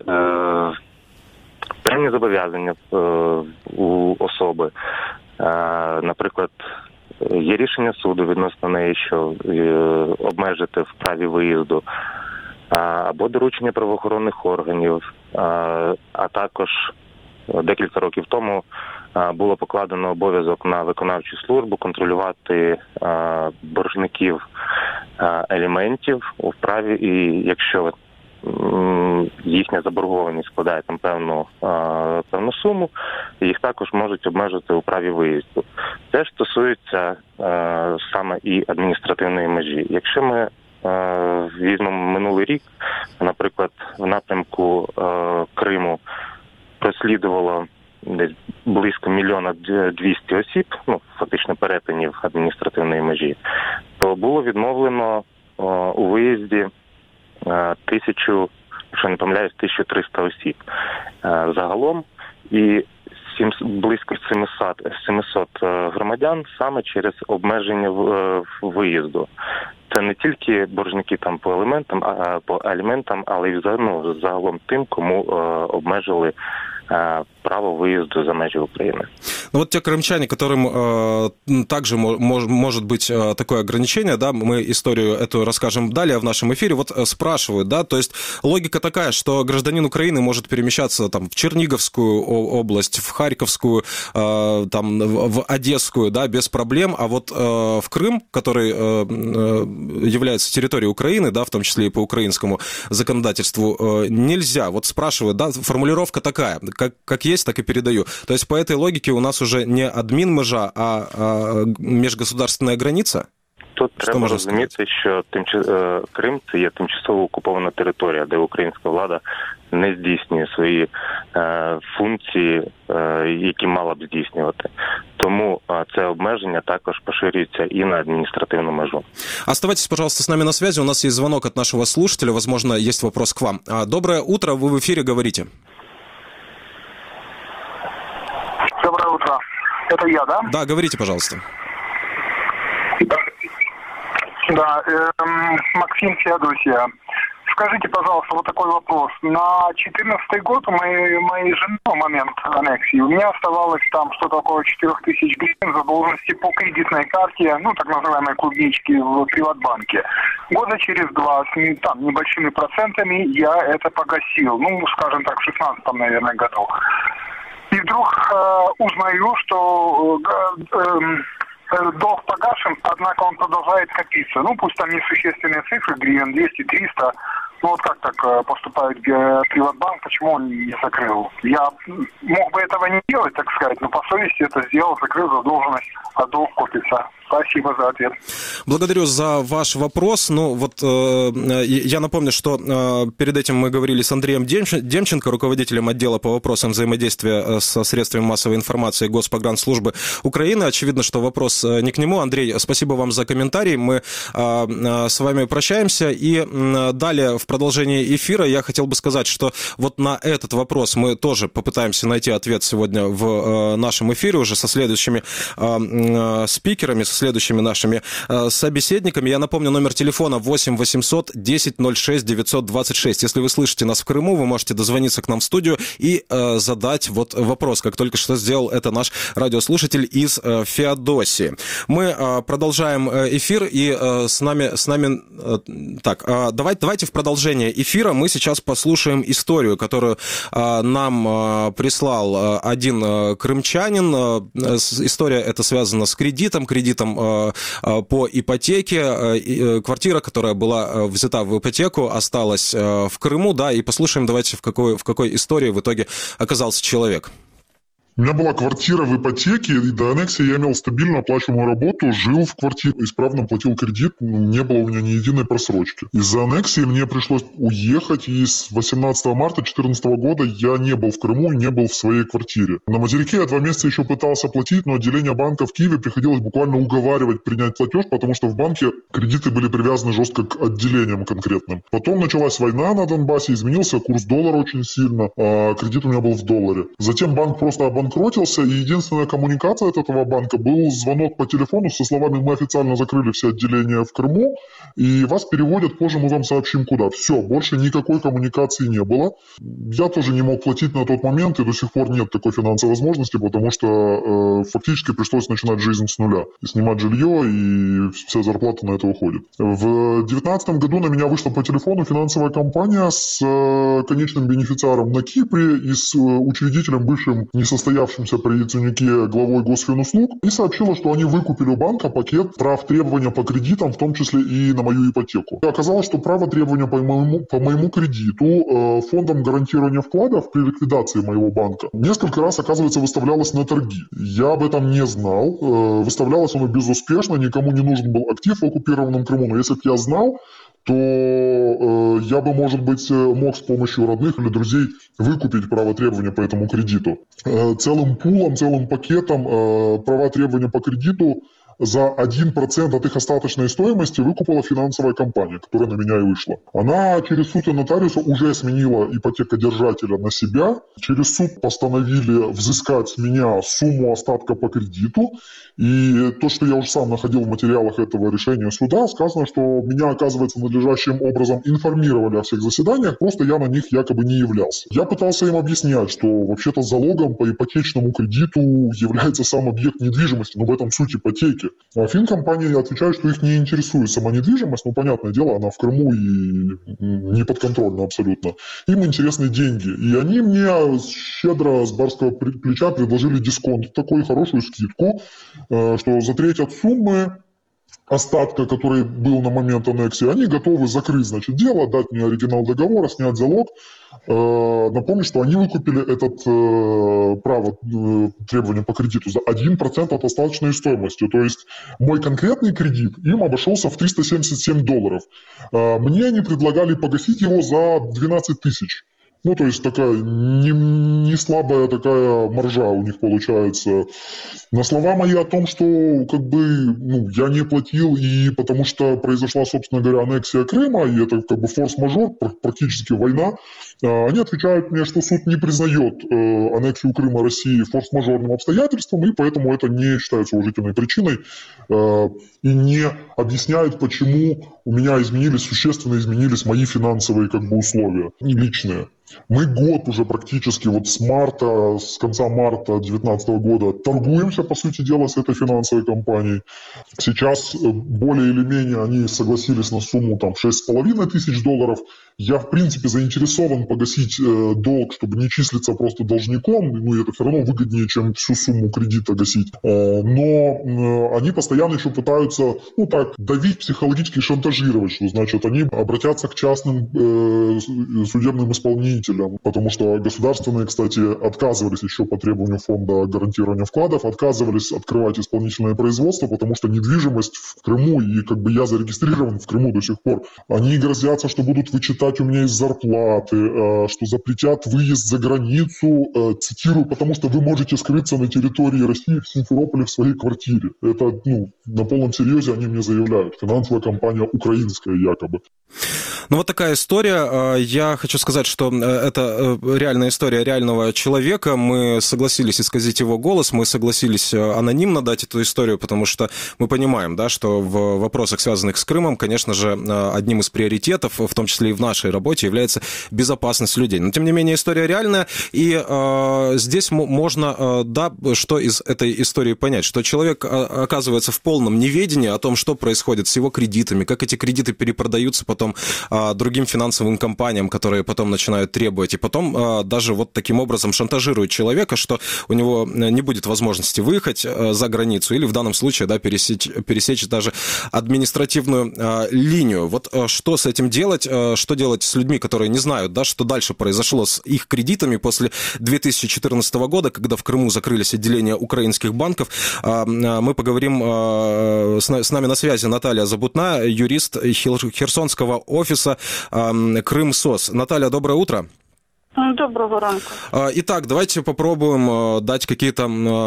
певні зобов'язання у особи, наприклад, є рішення суду відносно неї, що обмежити в праві виїзду, або доручення правоохоронних органів, а також декілька років тому було покладено обов'язок на виконавчу службу контролювати боржників аліментів у вправі, і якщо їхня заборгованість складає там певну суму, їх також можуть обмежити у праві виїзду. Це ж стосується саме і адміністративної межі. Якщо ми візьмемо минулий рік, наприклад, в напрямку Криму прослідувало десь близько 1 200 000 осіб, ну, фактично перетинів адміністративної межі, то було відмовлено у виїзді 1300 осіб загалом, і близько 700 громадян саме через обмеження виїзду. Це не тільки боржники там по аліментам, але й загалом тим, кому обмежили право выезда за межи Украины. Ну вот те крымчане, которым также может быть такое ограничение, да, мы историю эту расскажем далее в нашем эфире, вот спрашивают, да, то есть логика такая, что гражданин Украины может перемещаться там в Черниговскую область, в Харьковскую, там в Одесскую, да, без проблем, а вот в Крым, который является территорией Украины, да, в том числе и по украинскому законодательству, нельзя. Вот спрашивают, да, формулировка такая, как есть, так и передаю. То есть по этой логике у нас уже не адмінмежа, а міжгосударственна границя? Тут треба розуміти, що Крим – це є тимчасово окупована територія, де українська влада не здійснює свої функції, які мала б здійснювати. Тому це обмеження також поширюється и на административную межу. Оставайтесь, пожалуйста, с нами на связи. У нас есть звонок от нашего слушателя. Возможно, есть вопрос к вам. Доброе утро. Вы в эфире, говорите. Доброе утро. Это я, да? Да, говорите, пожалуйста. Да, Максим, Феодосия. скажите, пожалуйста, вот такой вопрос. На 2014 год у моей жены, в момент аннексии, у меня оставалось там что-то около 4000 гривен задолженности по кредитной карте, ну, так называемой клубнички в Приватбанке. Года через 2, с там небольшими процентами я это погасил. Ну, скажем так, в 16-м, наверное, году. И вдруг узнаю, что долг погашен, однако он продолжает копиться. Ну, пусть там несущественные цифры, гривен 200-300. Ну, вот как так поступает Приватбанк, почему он не закрыл? Я мог бы этого не делать, так сказать, но по совести это сделал, закрыл задолженность, а долг копится. Спасибо за ответ. Благодарю за ваш вопрос. Ну, вот я напомню, что перед этим мы говорили с Андреем Демченко, руководителем отдела по вопросам взаимодействия со средствами массовой информации Госпогранслужбы Украины. Очевидно, что вопрос не к нему. Андрей, спасибо вам за комментарий. Мы с вами прощаемся. И далее, в продолжении эфира, я хотел бы сказать, что вот на этот вопрос мы тоже попытаемся найти ответ сегодня в нашем эфире уже со следующими спикерами, со следующими нашими собеседниками. Я напомню, номер телефона 8 800 10 06 926. Если вы слышите нас в Крыму, вы можете дозвониться к нам в студию и задать вот вопрос, как только что сделал это наш радиослушатель из Феодосии. Мы продолжаем эфир, и с нами... Так, давайте в продолжение эфира мы сейчас послушаем историю, которую нам прислал один крымчанин. История эта связана с кредитом по ипотеке. Квартира, которая была взята в ипотеку, осталась в Крыму, да, и послушаем давайте, в какой истории в итоге оказался человек. У меня была квартира в ипотеке, и до аннексии я имел стабильно оплачиваемую работу, жил в квартире, исправно платил кредит, не было у меня ни единой просрочки. Из-за аннексии мне пришлось уехать, и с 18 марта 2014 года я не был в Крыму, не был в своей квартире. На материке я 2 месяца еще пытался платить, но отделение банка в Киеве приходилось буквально уговаривать принять платеж, потому что в банке кредиты были привязаны жестко к отделениям конкретным. Потом началась война на Донбассе, изменился курс доллара очень сильно, а кредит у меня был в долларе. Затем банк просто обанкротился, и единственная коммуникация от этого банка был звонок по телефону со словами: мы официально закрыли все отделения в Крыму, и вас переводят, позже мы вам сообщим куда. Все, больше никакой коммуникации не было. Я тоже не мог платить на тот момент, и до сих пор нет такой финансовой возможности, потому что фактически пришлось начинать жизнь с нуля. И снимать жилье, и вся зарплата на это уходит. В 2019 году на меня вышла по телефону финансовая компания с конечным бенефициаром на Кипре и с учредителем, бывшим несостоявшимся при Яценюке главой Госфинуслуг, и сообщила, что они выкупили у банка пакет прав требования по кредитам, в том числе и на мою ипотеку. И оказалось, что право требования по моему кредиту фондом гарантирования вкладов при ликвидации моего банка несколько раз, оказывается, выставлялось на торги. Я об этом не знал. Выставлялось оно безуспешно, никому не нужен был актив в оккупированном Крыму. Но если бы я знал, то я бы, может быть, мог с помощью родных или друзей выкупить право требования по этому кредиту. Целым пулом, целым пакетом права требования по кредиту за 1% от их остаточной стоимости выкупила финансовая компания, которая на меня и вышла. Она через суд и нотариуса уже сменила ипотекодержателя на себя. Через суд постановили взыскать с меня сумму остатка по кредиту. И то, что я уже сам находил в материалах этого решения суда, сказано, что меня, оказывается, надлежащим образом информировали о всех заседаниях, просто я на них якобы не являлся. Я пытался им объяснять, что вообще-то залогом по ипотечному кредиту является сам объект недвижимости, но в этом суть ипотеки. А финкомпании отвечают, что их не интересует сама недвижимость, но, понятное дело, она в Крыму и не подконтрольна абсолютно. Им интересны деньги. И они мне щедро с барского плеча предложили дисконт, такую хорошую скидку, что за треть от суммы остатка, который был на момент аннексии, они готовы закрыть, значит, дело, дать мне оригинал договора, снять залог. Напомню, что они выкупили этот право требования по кредиту за 1% от остаточной стоимости. То есть мой конкретный кредит им обошелся в $377. Мне они предлагали погасить его за 12 тысяч. Ну, то есть такая не слабая такая маржа у них получается. На слова мои о том, что как бы я не платил, и потому что произошла, собственно говоря, аннексия Крыма, и это как бы форс-мажор, практически война, они отвечают мне, что суд не признает аннексию Крыма России форс-мажорным обстоятельством, и поэтому это не считается уважительной причиной, и не объясняют, почему у меня существенно изменились мои финансовые условия, не личные. Мы год уже практически с конца марта 2019 года торгуемся, по сути дела, с этой финансовой компанией. Сейчас более или менее они согласились на сумму $6,5 тысяч. Я, в принципе, заинтересован погасить долг, чтобы не числиться просто должником. Это все равно выгоднее, чем всю сумму кредита гасить. Но они постоянно еще пытаются, давить, психологически шантажировать, что значит, они обратятся к частным судебным исполнителям, потому что государственные, кстати, отказывались еще по требованию фонда гарантирования вкладов, отказывались открывать исполнительное производство, потому что недвижимость в Крыму, и я зарегистрирован в Крыму до сих пор, они грозятся, что будут вычитать у меня из зарплаты, что запретят выезд за границу, цитирую, потому что вы можете скрыться на территории России в Симферополе в своей квартире. Это, на полном серьезе они мне заявляют. Финансовая компания украинская якобы. Вот такая история. Я хочу сказать, что это реальная история реального человека. Мы согласились исказить его голос, мы согласились анонимно дать эту историю, потому что мы понимаем, что в вопросах, связанных с Крымом, конечно же, одним из приоритетов, в том числе и в нашей работе, является безопасность людей. Но, тем не менее, история реальная, и здесь можно, что из этой истории понять, что человек оказывается в полном неведении о том, что происходит с его кредитами, как эти кредиты перепродаются потом другим финансовым компаниям, которые потом начинают требовать, и потом даже таким образом шантажируют человека, что у него не будет возможности выехать за границу или в данном случае пересечь даже административную линию. Что с этим делать? Что делать с людьми, которые не знают, что дальше произошло с их кредитами после 2014 года, когда в Крыму закрылись отделения украинских банков? Мы поговорим, с нами на связи Наталья Забутна, юрист Херсонского офиса Крымсос. Наталья, доброе утро. Доброго ранку. Итак, давайте попробуем дать какие-то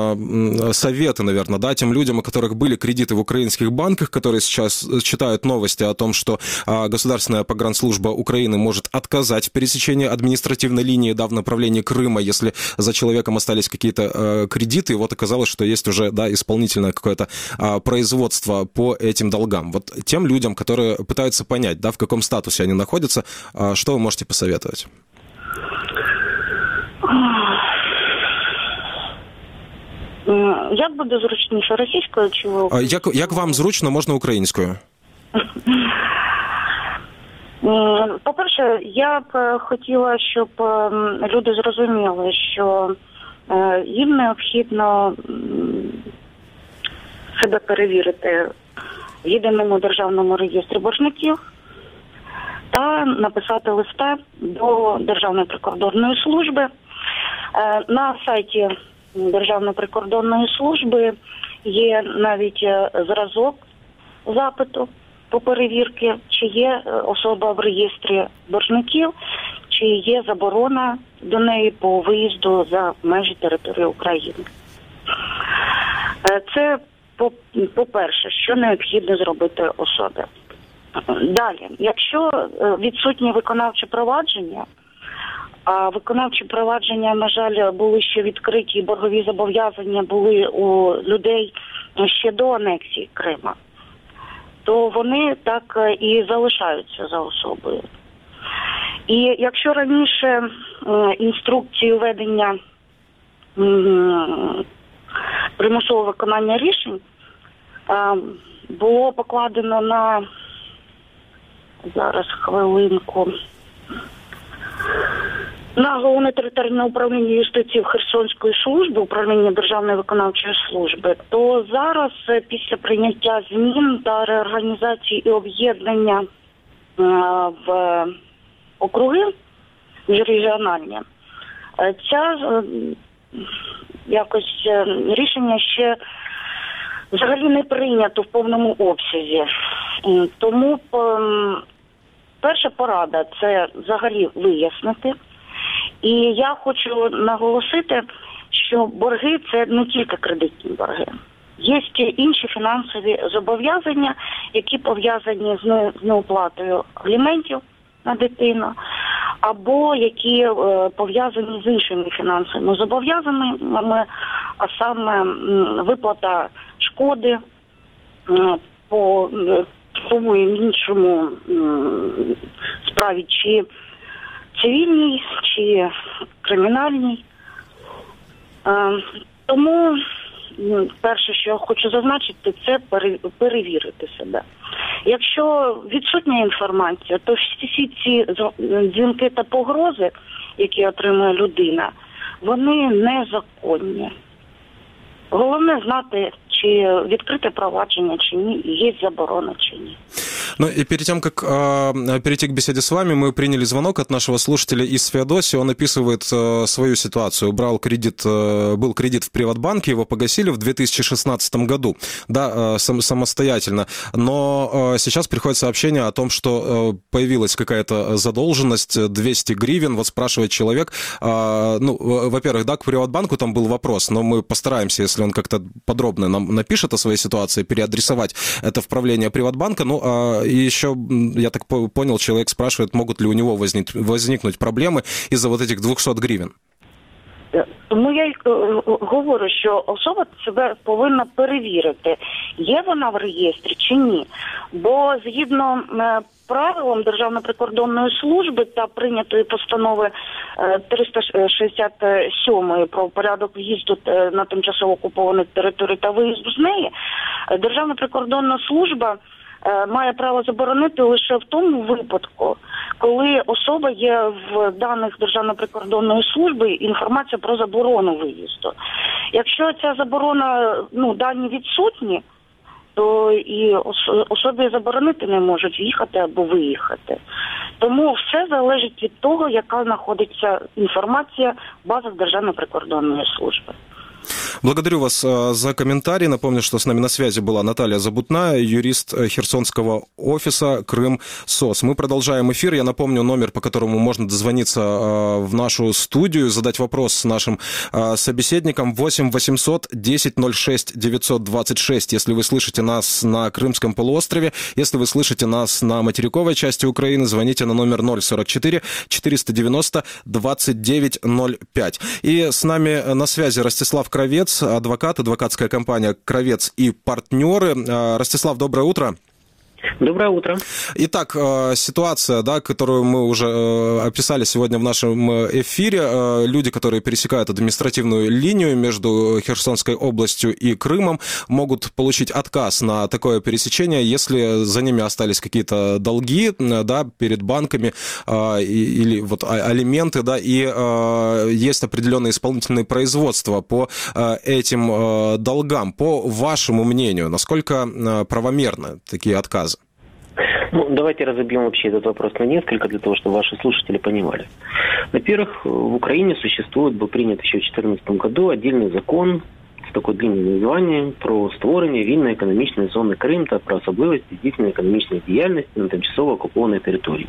советы, наверное, тем людям, у которых были кредиты в украинских банках, которые сейчас читают новости о том, что Государственная погранслужба Украины может отказать в пересечении административной линии в направлении Крыма, если за человеком остались какие-то кредиты, и оказалось, что есть уже исполнительное какое-то производство по этим долгам. Тем людям, которые пытаются понять, в каком статусе они находятся, что вы можете посоветовать? Як буде зручніше, російською чи українською? Як вам зручно, можна українською. По-перше, я б хотіла, щоб люди зрозуміли, що їм необхідно себе перевірити в єдиному державному реєстрі боржників та написати листа до Державної прикордонної служби. На сайті Державної прикордонної служби є навіть зразок запиту по перевірці, чи є особа в реєстрі боржників, чи є заборона до неї по виїзду за межі території України. Це по-перше, що необхідно зробити особі. Далі, якщо відсутні виконавчі провадження, а виконавчі провадження, на жаль, були ще відкриті, боргові зобов'язання були у людей ще до анексії Крима, то вони так і залишаються за особою. І якщо раніше інструкцію ведення примусового виконання рішень було покладено на, зараз хвилинку, на Головне територіальне управління юстиції Херсонської служби, управління Державної виконавчої служби, то зараз, після прийняття змін та реорганізації і об'єднання в округи міжрегіональні, ця якось рішення ще взагалі не прийнято в повному обсязі. Тому перша порада – це взагалі вияснити. І я хочу наголосити, що борги – це не тільки кредитні борги. Є інші фінансові зобов'язання, які пов'язані з неоплатою аліментів на дитину, або які пов'язані з іншими фінансовими зобов'язаннями, а саме виплата шкоди по тому і іншому справі, чи цивільній, чи кримінальній. Тому перше, що я хочу зазначити, це перевірити себе. Якщо відсутня інформація, то всі ці дзвінки та погрози, які отримує людина, вони незаконні. Головне знати, чи відкрите провадження, чи ні, є заборона, чи ні. Ну и перед тем, как перейти к беседе с вами, мы приняли звонок от нашего слушателя из Феодосии. Он описывает свою ситуацию. Брал кредит, был кредит в Приватбанке, его погасили в 2016 году, да, самостоятельно. Но сейчас приходит сообщение о том, что появилась какая-то задолженность 200 гривен. Вот спрашивает человек, ну, во-первых, да, к Приватбанку там был вопрос, но мы постараемся, если он как-то подробно нам напишет о своей ситуации, переадресовать это в правление Приватбанка. Ну, и еще, я так понял, человек спрашивает, могут ли у него возникнуть проблемы из-за вот этих 200 гривен. Тому я й говорю, що особа себе повинна перевірити, є вона в реєстрі чи ні. Бо згідно правилам Державної прикордонної служби та прийнятої постанови 367 про порядок в'їзду на тимчасово окуповані території та виїзду з неї, Державна прикордонна служба має право заборонити лише в тому випадку, коли особа є в даних Державної прикордонної служби інформація про заборону виїзду. Якщо ця заборона, дані відсутні, то і особі заборонити не можуть в'їхати або виїхати. Тому все залежить від того, яка знаходиться інформація в базах Державної прикордонної служби. Благодарю вас за комментарий. Напомню, что с нами на связи была Наталья Забутная, юрист Херсонского офиса Крым-СОС. Мы продолжаем эфир. Я напомню номер, по которому можно дозвониться в нашу студию, задать вопрос нашим собеседникам. 8 800 10 06 926. Если вы слышите нас на Крымском полуострове, если вы слышите нас на материковой части Украины, звоните на номер 044 490 2905. И с нами на связи Ростислав Кравец, адвокат, адвокатская компания «Кравец и партнеры». Ростислав, доброе утро. Доброе утро. Итак, ситуация, да, которую мы уже описали сегодня в нашем эфире. Люди, которые пересекают административную линию между Херсонской областью и Крымом, могут получить отказ на такое пересечение, если за ними остались какие-то долги, да, перед банками или вот алименты, да, и есть определенные исполнительные производства по этим долгам. По вашему мнению, насколько правомерны такие отказы? Давайте разобьем вообще этот вопрос на несколько, для того, чтобы ваши слушатели понимали. Во-первых, в Украине существует, был принят еще в 2014 году отдельный закон с такой длинным названием про створення вільно-економічної зони Крим та про особливості здійснення економічної діяльності на тимчасово оккупованной території.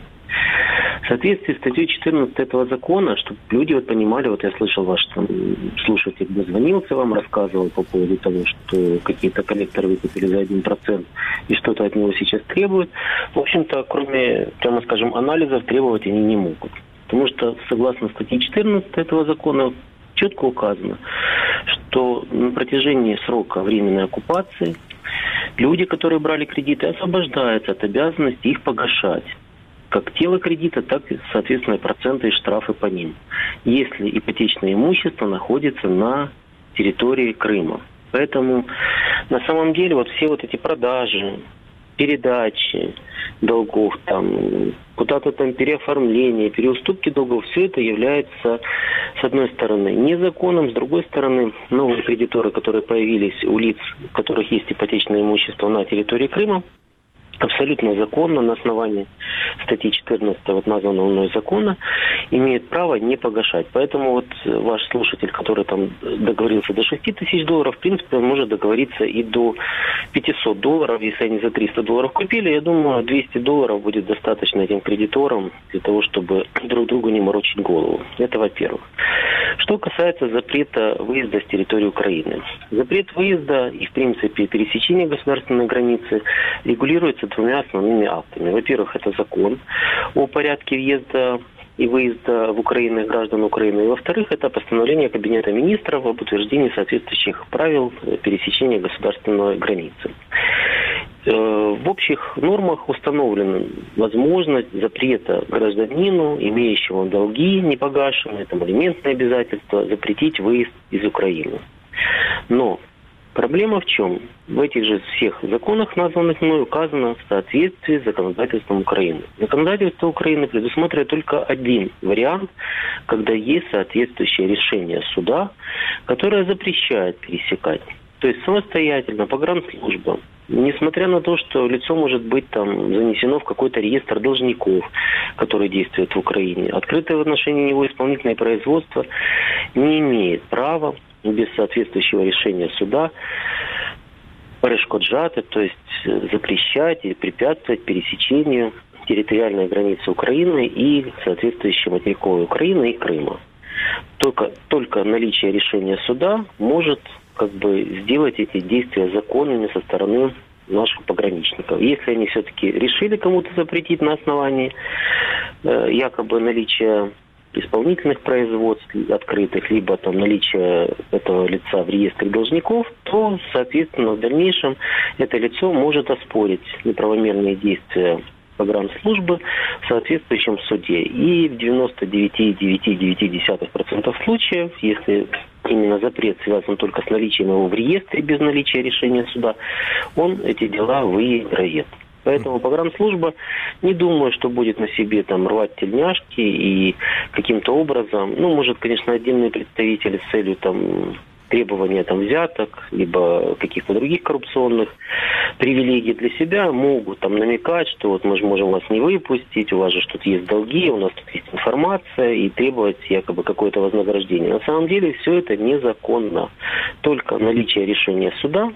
В соответствии с статьей 14 этого закона, чтобы люди понимали, я слышал, ваш слушатель дозвонился вам, рассказывал по поводу того, что какие-то коллекторы выкупили за 1% и что-то от него сейчас требуют. В общем-то, кроме, прямо скажем, анализов, требовать они не могут. Потому что, согласно статье 14 этого закона, четко указано, что на протяжении срока временной оккупации люди, которые брали кредиты, освобождаются от обязанности их погашать. Как тело кредита, так и, соответственно, проценты и штрафы по ним, если ипотечное имущество находится на территории Крыма. Поэтому на самом деле все эти продажи, передачи долгов, куда-то переоформление, переуступки долгов, все это является, с одной стороны, незаконным, с другой стороны, новые кредиторы, которые появились у лиц, у которых есть ипотечное имущество на территории Крыма, абсолютно законно, на основании статьи 14 названного мной закона, имеет право не погашать. Поэтому ваш слушатель, который договорился до $6 000, в принципе, он может договориться и до $500, если они за $300 купили. Я думаю, $200 будет достаточно этим кредиторам для того, чтобы друг другу не морочить голову. Это во-первых. Что касается запрета выезда с территории Украины. Запрет выезда и, в принципе, пересечения государственной границы регулируется двумя основными актами. Во-первых, это закон о порядке въезда и выезда в Украину граждан Украины. И, во-вторых, это постановление Кабинета министров об утверждении соответствующих правил пересечения государственной границы. В общих нормах установлена возможность запрета гражданину, имеющему долги непогашенные, там, алиментные обязательства, запретить выезд из Украины. Но проблема в чем? В этих же всех законах, названных мной, указано в соответствии с законодательством Украины. Законодательство Украины предусматривает только один вариант, когда есть соответствующее решение суда, которое запрещает пересекать. То есть самостоятельно, погранслужба, несмотря на то, что лицо может быть там занесено в какой-то реестр должников, который действует в Украине, открытое в отношении него исполнительное производство не имеет права без соответствующего решения суда перешкоджати, то есть запрещать или препятствовать пересечению территориальной границы Украины и соответствующей материковой Украины и Крыма. Только наличие решения суда может сделать эти действия законными со стороны наших пограничников. Если они все-таки решили кому-то запретить на основании якобы наличия исполнительных производств открытых, либо там наличие этого лица в реестре должников, то, соответственно, в дальнейшем это лицо может оспорить неправомерные действия погранслужбы в соответствующем суде. И в 99,9% случаев, если именно запрет связан только с наличием его в реестре без наличия решения суда, он эти дела выиграет. Поэтому погранслужба, не думаю, что будет на себе там рвать тельняшки и каким-то образом, может, конечно, отдельные представители с целью там требования там взяток, либо каких-то других коррупционных привилегий для себя могут там намекать, что вот мы же можем вас не выпустить, у вас же тут есть долги, у нас тут есть информация, и требовать якобы какое-то вознаграждение. На самом деле все это незаконно. Только наличие решения суда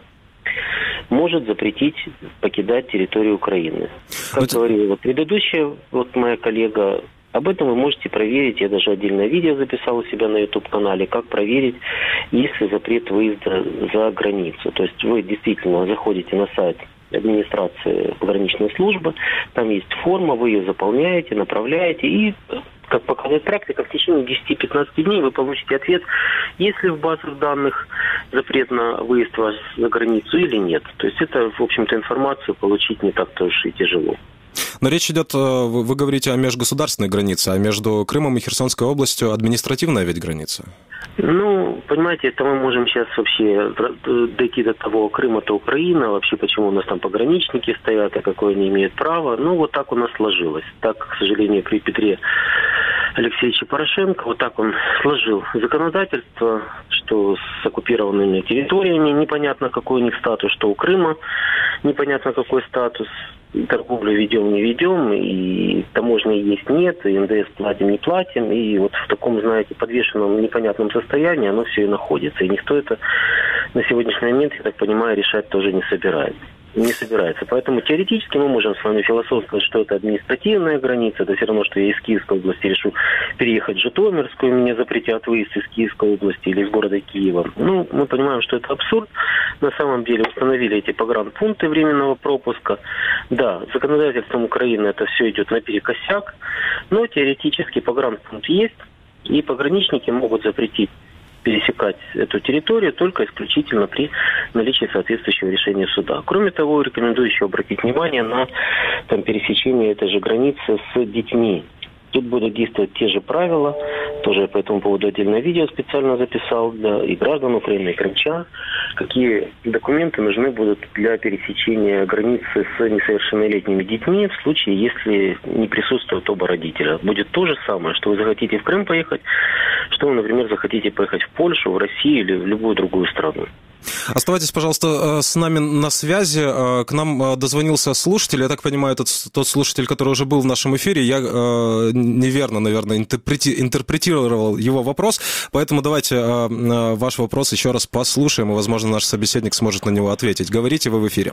может запретить покидать территорию Украины. Как говорила предыдущая моя коллега, об этом вы можете проверить. Я даже отдельное видео записал у себя на YouTube-канале, как проверить, есть ли запрет выезда за границу. То есть вы действительно заходите на сайт администрации пограничной службы, там есть форма, вы ее заполняете, направляете, и, как показывает практика, в течение 10-15 дней вы получите ответ, есть ли в базах данных запрет на выезд вас за границу или нет. То есть это, в общем-то, информацию получить не так-то уж и тяжело. Но речь идет, вы говорите о межгосударственной границе, а между Крымом и Херсонской областью административная ведь граница? Понимаете, это мы можем сейчас вообще дойти до того, Крым это Украина, вообще почему у нас там пограничники стоят, а какое они имеют право. Вот так у нас сложилось. Так, к сожалению, при Петре Алексеевиче Порошенко, вот так он сложил законодательство, что с оккупированными территориями непонятно какой у них статус, что у Крыма непонятно какой статус. И торговлю ведем, не ведем, и таможни есть, нет, и НДС платим, не платим. И вот в таком, подвешенном непонятном состоянии оно все и находится. И никто это на сегодняшний момент, я так понимаю, решать тоже не собирается. Поэтому теоретически мы можем с вами философствовать, что это административная граница. Это все равно, что я из Киевской области решу переехать в Житомирскую, меня запретят выезд из Киевской области или из города Киева. Мы понимаем, что это абсурд. На самом деле установили эти погранпункты временного пропуска. Да, законодательством Украины это все идет наперекосяк, но теоретически погранпункт есть, и пограничники могут запретить пересекать эту территорию только исключительно при наличии соответствующего решения суда. Кроме того, рекомендую еще обратить внимание на пересечение этой же границы с детьми. Тут будут действовать те же правила. Тоже я по этому поводу отдельное видео специально записал для и граждан Украины, и крымчан. Какие документы нужны будут для пересечения границы с несовершеннолетними детьми в случае, если не присутствуют оба родителя. Будет то же самое, что вы захотите в Крым поехать, что вы, например, захотите поехать в Польшу, в Россию или в любую другую страну. Оставайтесь, пожалуйста, с нами на связи. К нам дозвонился слушатель. Я так понимаю, это тот слушатель, который уже был в нашем эфире. Я неверно, наверное, интерпретировал его вопрос. Поэтому давайте ваш вопрос еще раз послушаем, и, возможно, наш собеседник сможет на него ответить. Говорите, вы в эфире.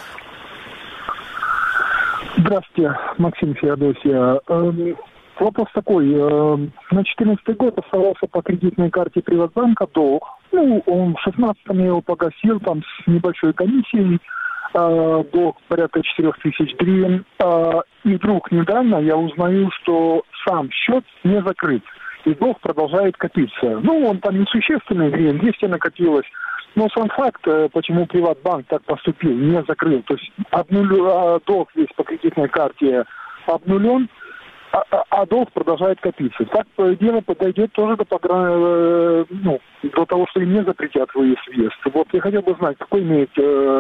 Здравствуйте, Максим Феодосия. Вопрос такой. На 2014 год оставался по кредитной карте Приватбанка долг. Он в 16-м я его погасил, там с небольшой комиссией, долг порядка 4000 гривен. И вдруг недавно я узнаю, что сам счет не закрыт, и долг продолжает копиться. Он там несущественный, гривен 200 накопилось. Но сам факт, почему Приватбанк так поступил, не закрыл. То есть долг весь по кредитной карте обнулен, а долг продолжает копиться. Так дело подойдет тоже до того, что им не запретят выезд в въезд. Вот я хотел бы знать, какой имеет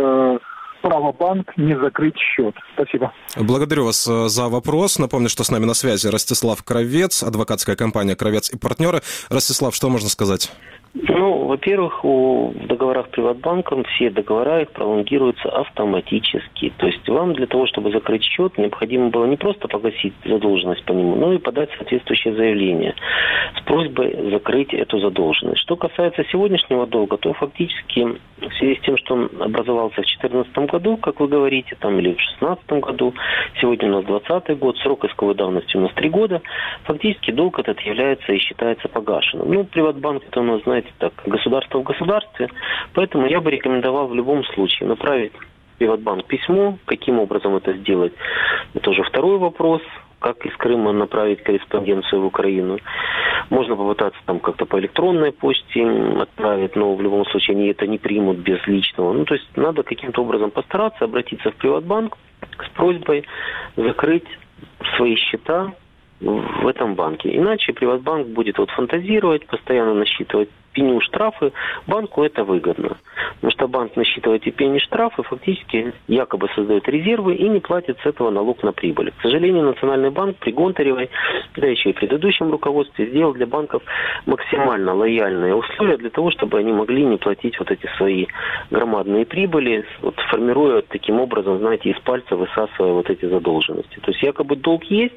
право банк не закрыть счет. Спасибо. Благодарю вас за вопрос. Напомню, что с нами на связи Ростислав Кравец, адвокатская компания «Кравец и партнеры». Ростислав, что можно сказать? Ну, во-первых, в договорах Приватбанка все договора их пролонгируются автоматически. То есть вам для того, чтобы закрыть счет, необходимо было не просто погасить задолженность по нему, но и подать соответствующее заявление с просьбой закрыть эту задолженность. Что касается сегодняшнего долга, то фактически в связи с тем, что он образовался в 2014 году, как вы говорите, там, или в 2016 году, сегодня у нас 2020 год, срок исковой давности у нас 3 года, фактически долг этот является и считается погашенным. Ну, Приватбанк это у нас, знаете, так, государство в государстве, поэтому я бы рекомендовал в любом случае направить в Приватбанк письмо. Каким образом это сделать? Это уже второй вопрос. Как из Крыма направить корреспонденцию в Украину? Можно попытаться там как-то по электронной почте отправить, но в любом случае они это не примут без личного. Ну, то есть надо каким-то образом постараться обратиться в Приватбанк с просьбой закрыть свои счета в этом банке. Иначе Приватбанк будет фантазировать, постоянно насчитывать пени, штрафы. Банку это выгодно. Потому что банк насчитывает эти пени, штрафы, фактически якобы создает резервы и не платит с этого налог на прибыль. К сожалению, Национальный банк при Гонтаревой, да еще и в предыдущем руководстве, сделал для банков максимально лояльные условия для того, чтобы они могли не платить эти свои громадные прибыли, формируя таким образом, знаете, из пальца высасывая эти задолженности. То есть якобы долг есть,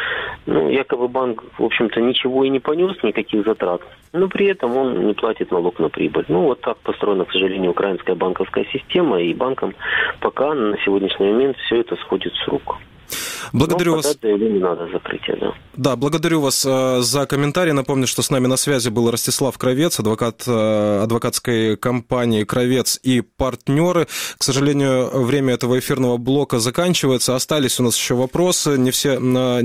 якобы банк, в общем-то, ничего и не понес, никаких затрат, но при этом он не платит налог на прибыль. Вот так построена, к сожалению, украинская банковская система, и банкам пока на сегодняшний момент все это сходит с рук. Благодарю вас. Не надо закрытия, да. Да, благодарю вас за комментарий. Напомню, что с нами на связи был Ростислав Кравец, адвокат адвокатской компании «Кравец и партнеры». К сожалению, время этого эфирного блока заканчивается. Остались у нас еще вопросы. Не все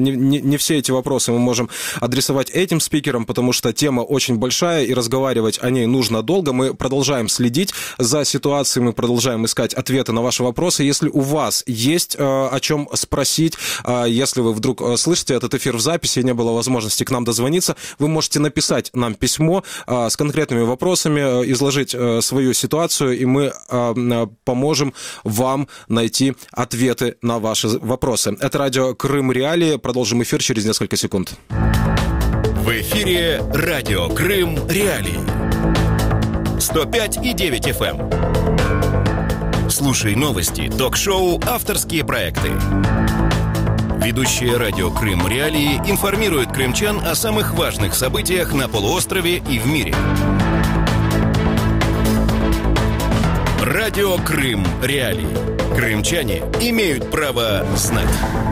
эти вопросы мы можем адресовать этим спикерам, потому что тема очень большая, и разговаривать о ней нужно долго. Мы продолжаем следить за ситуацией, мы продолжаем искать ответы на ваши вопросы. Если у вас есть о чем спросить, если вы вдруг слышите этот эфир в записи и не было возможности к нам дозвониться, вы можете написать нам письмо с конкретными вопросами, изложить свою ситуацию, и мы поможем вам найти ответы на ваши вопросы. Это радио «Крым Реалии». Продолжим эфир через несколько секунд. В эфире радио «Крым Реалии». 105,9 FM. Слушай новости, ток-шоу, авторские проекты. Ведущие радио «Крым Реалии» информируют крымчан о самых важных событиях на полуострове и в мире. Радио «Крым Реалии». Крымчане имеют право знать.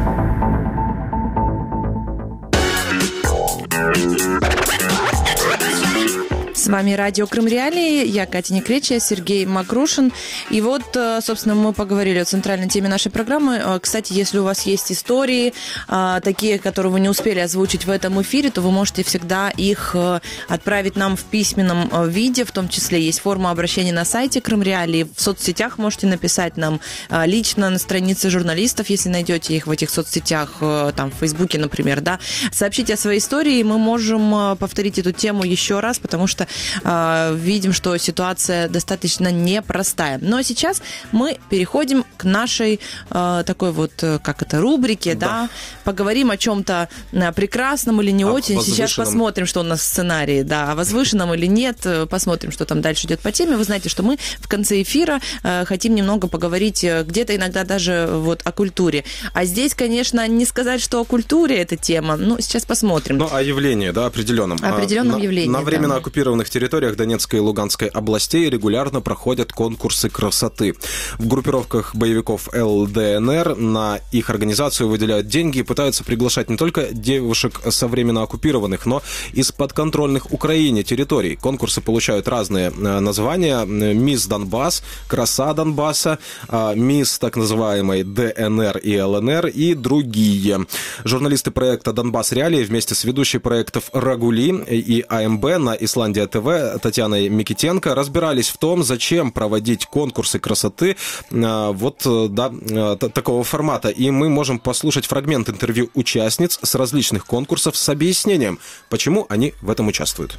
С вами радио «Крым Реалии», я Катя Некречья, Сергей Макрушин. И собственно, мы поговорили о центральной теме нашей программы. Кстати, если у вас есть истории, такие, которые вы не успели озвучить в этом эфире, то вы можете всегда их отправить нам в письменном виде, в том числе есть форма обращения на сайте «Крым Реалии». В соцсетях можете написать нам лично на странице журналистов, если найдете их в этих соцсетях, там, в Фейсбуке, например, да. Сообщите о своей истории, и мы можем повторить эту тему еще раз, потому что видим, что ситуация достаточно непростая. Но сейчас мы переходим к нашей такой рубрике, да, поговорим о чем-то прекрасном или не очень. Сейчас посмотрим, что у нас в сценарии, да, о возвышенном или нет, посмотрим, что там дальше идет по теме. Вы знаете, что мы в конце эфира хотим немного поговорить где-то иногда даже о культуре. А здесь, конечно, не сказать, что о культуре эта тема, но сейчас посмотрим. О явлении, да, определенном. Определенном явлении, на временно оккупированных территориях Донецкой и Луганской областей регулярно проходят конкурсы красоты. В группировках боевиков ЛДНР на их организацию выделяют деньги и пытаются приглашать не только девушек со временно оккупированных, но и с подконтрольных Украине территорий. Конкурсы получают разные названия: «Мисс Донбасс», «Краса Донбасса», «Мисс» так называемой ДНР и ЛНР и другие. Журналисты проекта «Донбасс Реалии» вместе с ведущей проектов «Рагули» и АМБ на Исландия ТВ ТВ Татьяной Микитенко разбирались в том, зачем проводить конкурсы красоты такого формата. И мы можем послушать фрагмент интервью участниц с различных конкурсов с объяснением, почему они в этом участвуют.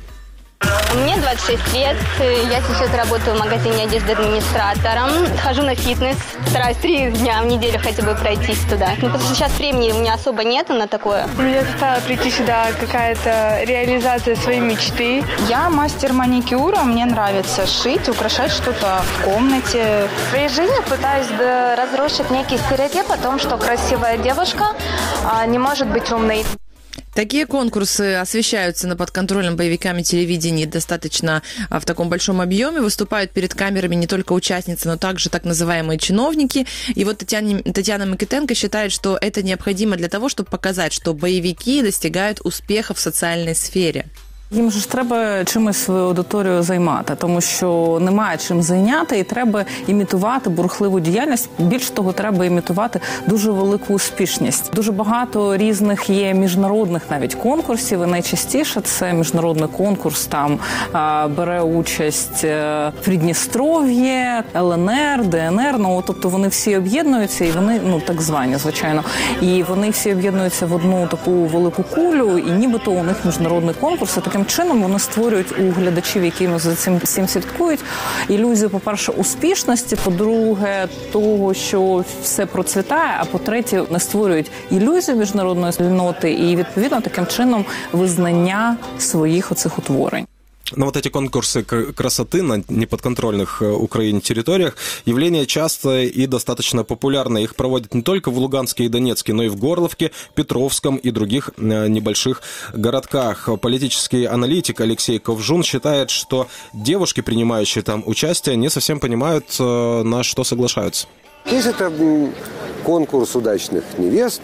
Мне 26 лет, я сейчас работаю в магазине одежды администратором, хожу на фитнес, стараюсь 3 дня в неделю хотя бы пройтись туда. Потому что сейчас времени у меня особо нет на такое. Меня заставила прийти сюда какая-то реализация своей мечты. Я мастер маникюра, мне нравится шить, украшать что-то в комнате. В своей жизни пытаюсь разрушить некий стереотип о том, что красивая девушка не может быть умной. Такие конкурсы освещаются на подконтрольном боевиками телевидении достаточно в таком большом объеме. Выступают перед камерами не только участницы, но также так называемые чиновники. И вот Татьяна Микитенко считает, что это необходимо для того, чтобы показать, что боевики достигают успеха в социальной сфере. Їм ж треба чимось свою аудиторію займати, тому що немає чим зайняти і треба імітувати бурхливу діяльність. Більш того, треба імітувати дуже велику успішність. Дуже багато різних є міжнародних навіть конкурсів, і найчастіше це міжнародний конкурс, там бере участь Придністров'я, ЛНР, ДНР, тобто вони всі об'єднуються, і вони, так звані, звичайно, і вони всі об'єднуються в одну таку велику кулю, і нібито у них міжнародний конкурс. Таким чином вони створюють у глядачів, які за цим всім слідкують, ілюзію, по-перше, успішності, по-друге, того, що все процвітає, а по-третє, не створюють ілюзію міжнародної спільноти і, відповідно, таким чином визнання своїх оцих утворень. Но вот эти конкурсы красоты на неподконтрольных Украине территориях явление частое и достаточно популярное. Их проводят не только в Луганске и Донецке, но и в Горловке, Петровском и других небольших городках. Политический аналитик Алексей Ковжун считает, что девушки, принимающие там участие, не совсем понимают, на что соглашаются. Если это конкурс удачных невест,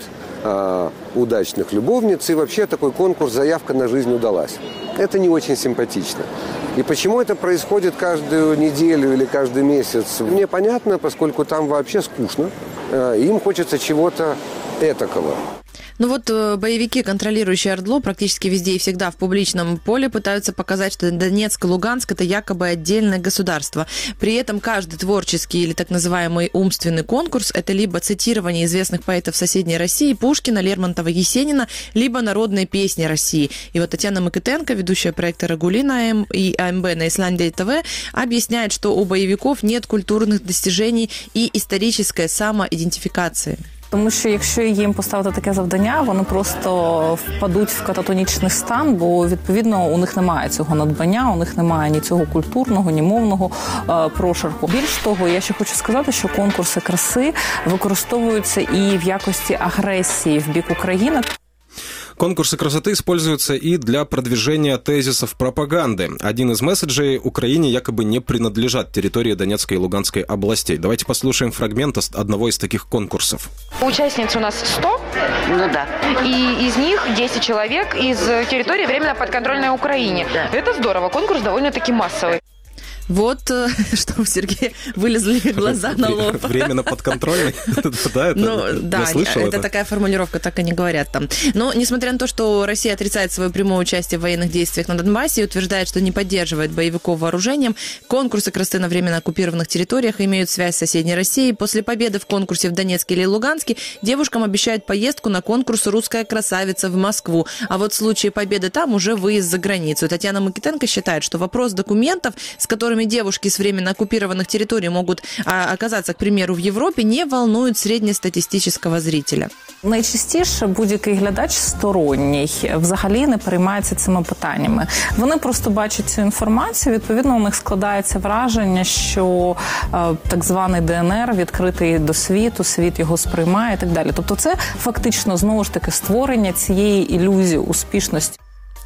удачных любовниц, и вообще такой конкурс «Заявка на жизнь удалась». Это не очень симпатично. И почему это происходит каждую неделю или каждый месяц, мне понятно, поскольку там вообще скучно. Им хочется чего-то этакого. Ну вот боевики, контролирующие ОРДЛО, практически везде и всегда в публичном поле пытаются показать, что Донецк и Луганск – это якобы отдельное государство. При этом каждый творческий или так называемый умственный конкурс – это либо цитирование известных поэтов соседней России, Пушкина, Лермонтова, Есенина, либо народные песни России. И вот Татьяна Микитенко, ведущая проекта «Рагулина» и АМБ на Исландии ТВ, объясняет, что у боевиков нет культурных достижений и исторической самоидентификации. Тому що якщо їм поставити таке завдання, вони просто впадуть в кататонічний стан, бо, відповідно, у них немає цього надбання, у них немає ні цього культурного, ні мовного прошарку. Більш того, я ще хочу сказати, що конкурси краси використовуються і в якості агресії в бік України. Конкурсы красоты используются и для продвижения тезисов пропаганды. Один из месседжей: Украине якобы не принадлежат территории Донецкой и Луганской областей. Давайте послушаем фрагмент одного из таких конкурсов. Участниц у нас 100, да. И из них 10 человек из территории временно подконтрольной Украине. Да. Это здорово, конкурс довольно-таки массовый. Вот, что у Сергея вылезли глаза на лоб. Временно подконтрольный? Да, я слышал это. Такая формулировка, так и не говорят там. Но, несмотря на то, что Россия отрицает свое прямое участие в военных действиях на Донбассе и утверждает, что не поддерживает боевиков вооружением, конкурсы красоты на временно оккупированных территориях имеют связь с соседней Россией. После победы в конкурсе в Донецке или Луганске девушкам обещают поездку на конкурс «Русская красавица» в Москву. А вот в случае победы там уже выезд за границу. Татьяна Микитенко считает, что вопрос документов, с которыми девушки с временно оккупированных территорий могут оказаться, к примеру, в Європі, не волнують середньостатистичного зрителя. Найчастіше будь-який глядач сторонній взагалі не переймається цими питаннями. Вони просто бачать цю інформацію, відповідно, у них складається враження, що так званий ДНР відкритий до світу, світ його сприймає і так далі. Тобто це фактично, знову ж таки, створення цієї ілюзії успішності.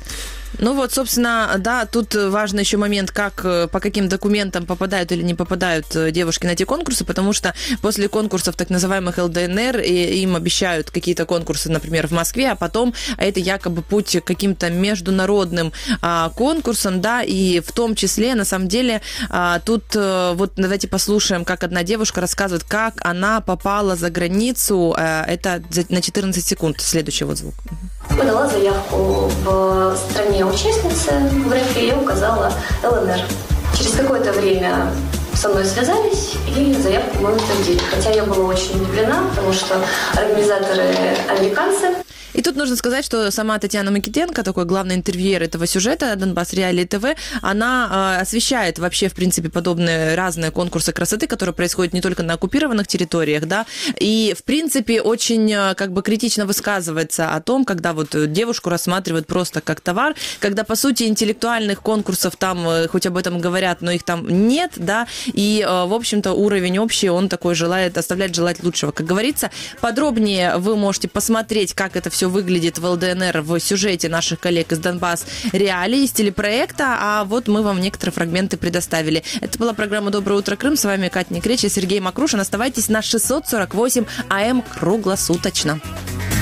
Ну вот, собственно, да, тут важный еще момент, по каким документам попадают или не попадают девушки на эти конкурсы, потому что после конкурсов так называемых ЛДНР им обещают какие-то конкурсы, например, в Москве, а потом это якобы путь к каким-то международным конкурсам, да, и в том числе, на самом деле, тут вот давайте послушаем, как одна девушка рассказывает, как она попала за границу, это на 14 секунд, следующий вот звук. подала заявку в стране-участнице, в РФ, и я указала ЛНР. Через какое-то время со мной связались, и заявку мы утвердили. Хотя я была очень удивлена, потому что организаторы американцы. И тут нужно сказать, что сама Татьяна Микитенко, такой главный интервьюер этого сюжета Донбасс Реалии ТВ, она освещает вообще, в принципе, подобные разные конкурсы красоты, которые происходят не только на оккупированных территориях, да, и, в принципе, очень как бы критично высказывается о том, когда вот девушку рассматривают просто как товар, когда, по сути, интеллектуальных конкурсов там, хоть об этом говорят, но их там нет, да, и, в общем-то, уровень общий, он такой оставляет желать лучшего. Как говорится, подробнее вы можете посмотреть, как это все выглядит в ЛДНР в сюжете наших коллег из Донбасс Реалии, из телепроекта, а вот мы вам некоторые фрагменты предоставили. Это была программа «Доброе утро, Крым». С вами Катя Некречь и Сергей Макрушин. Оставайтесь на 648 АМ круглосуточно.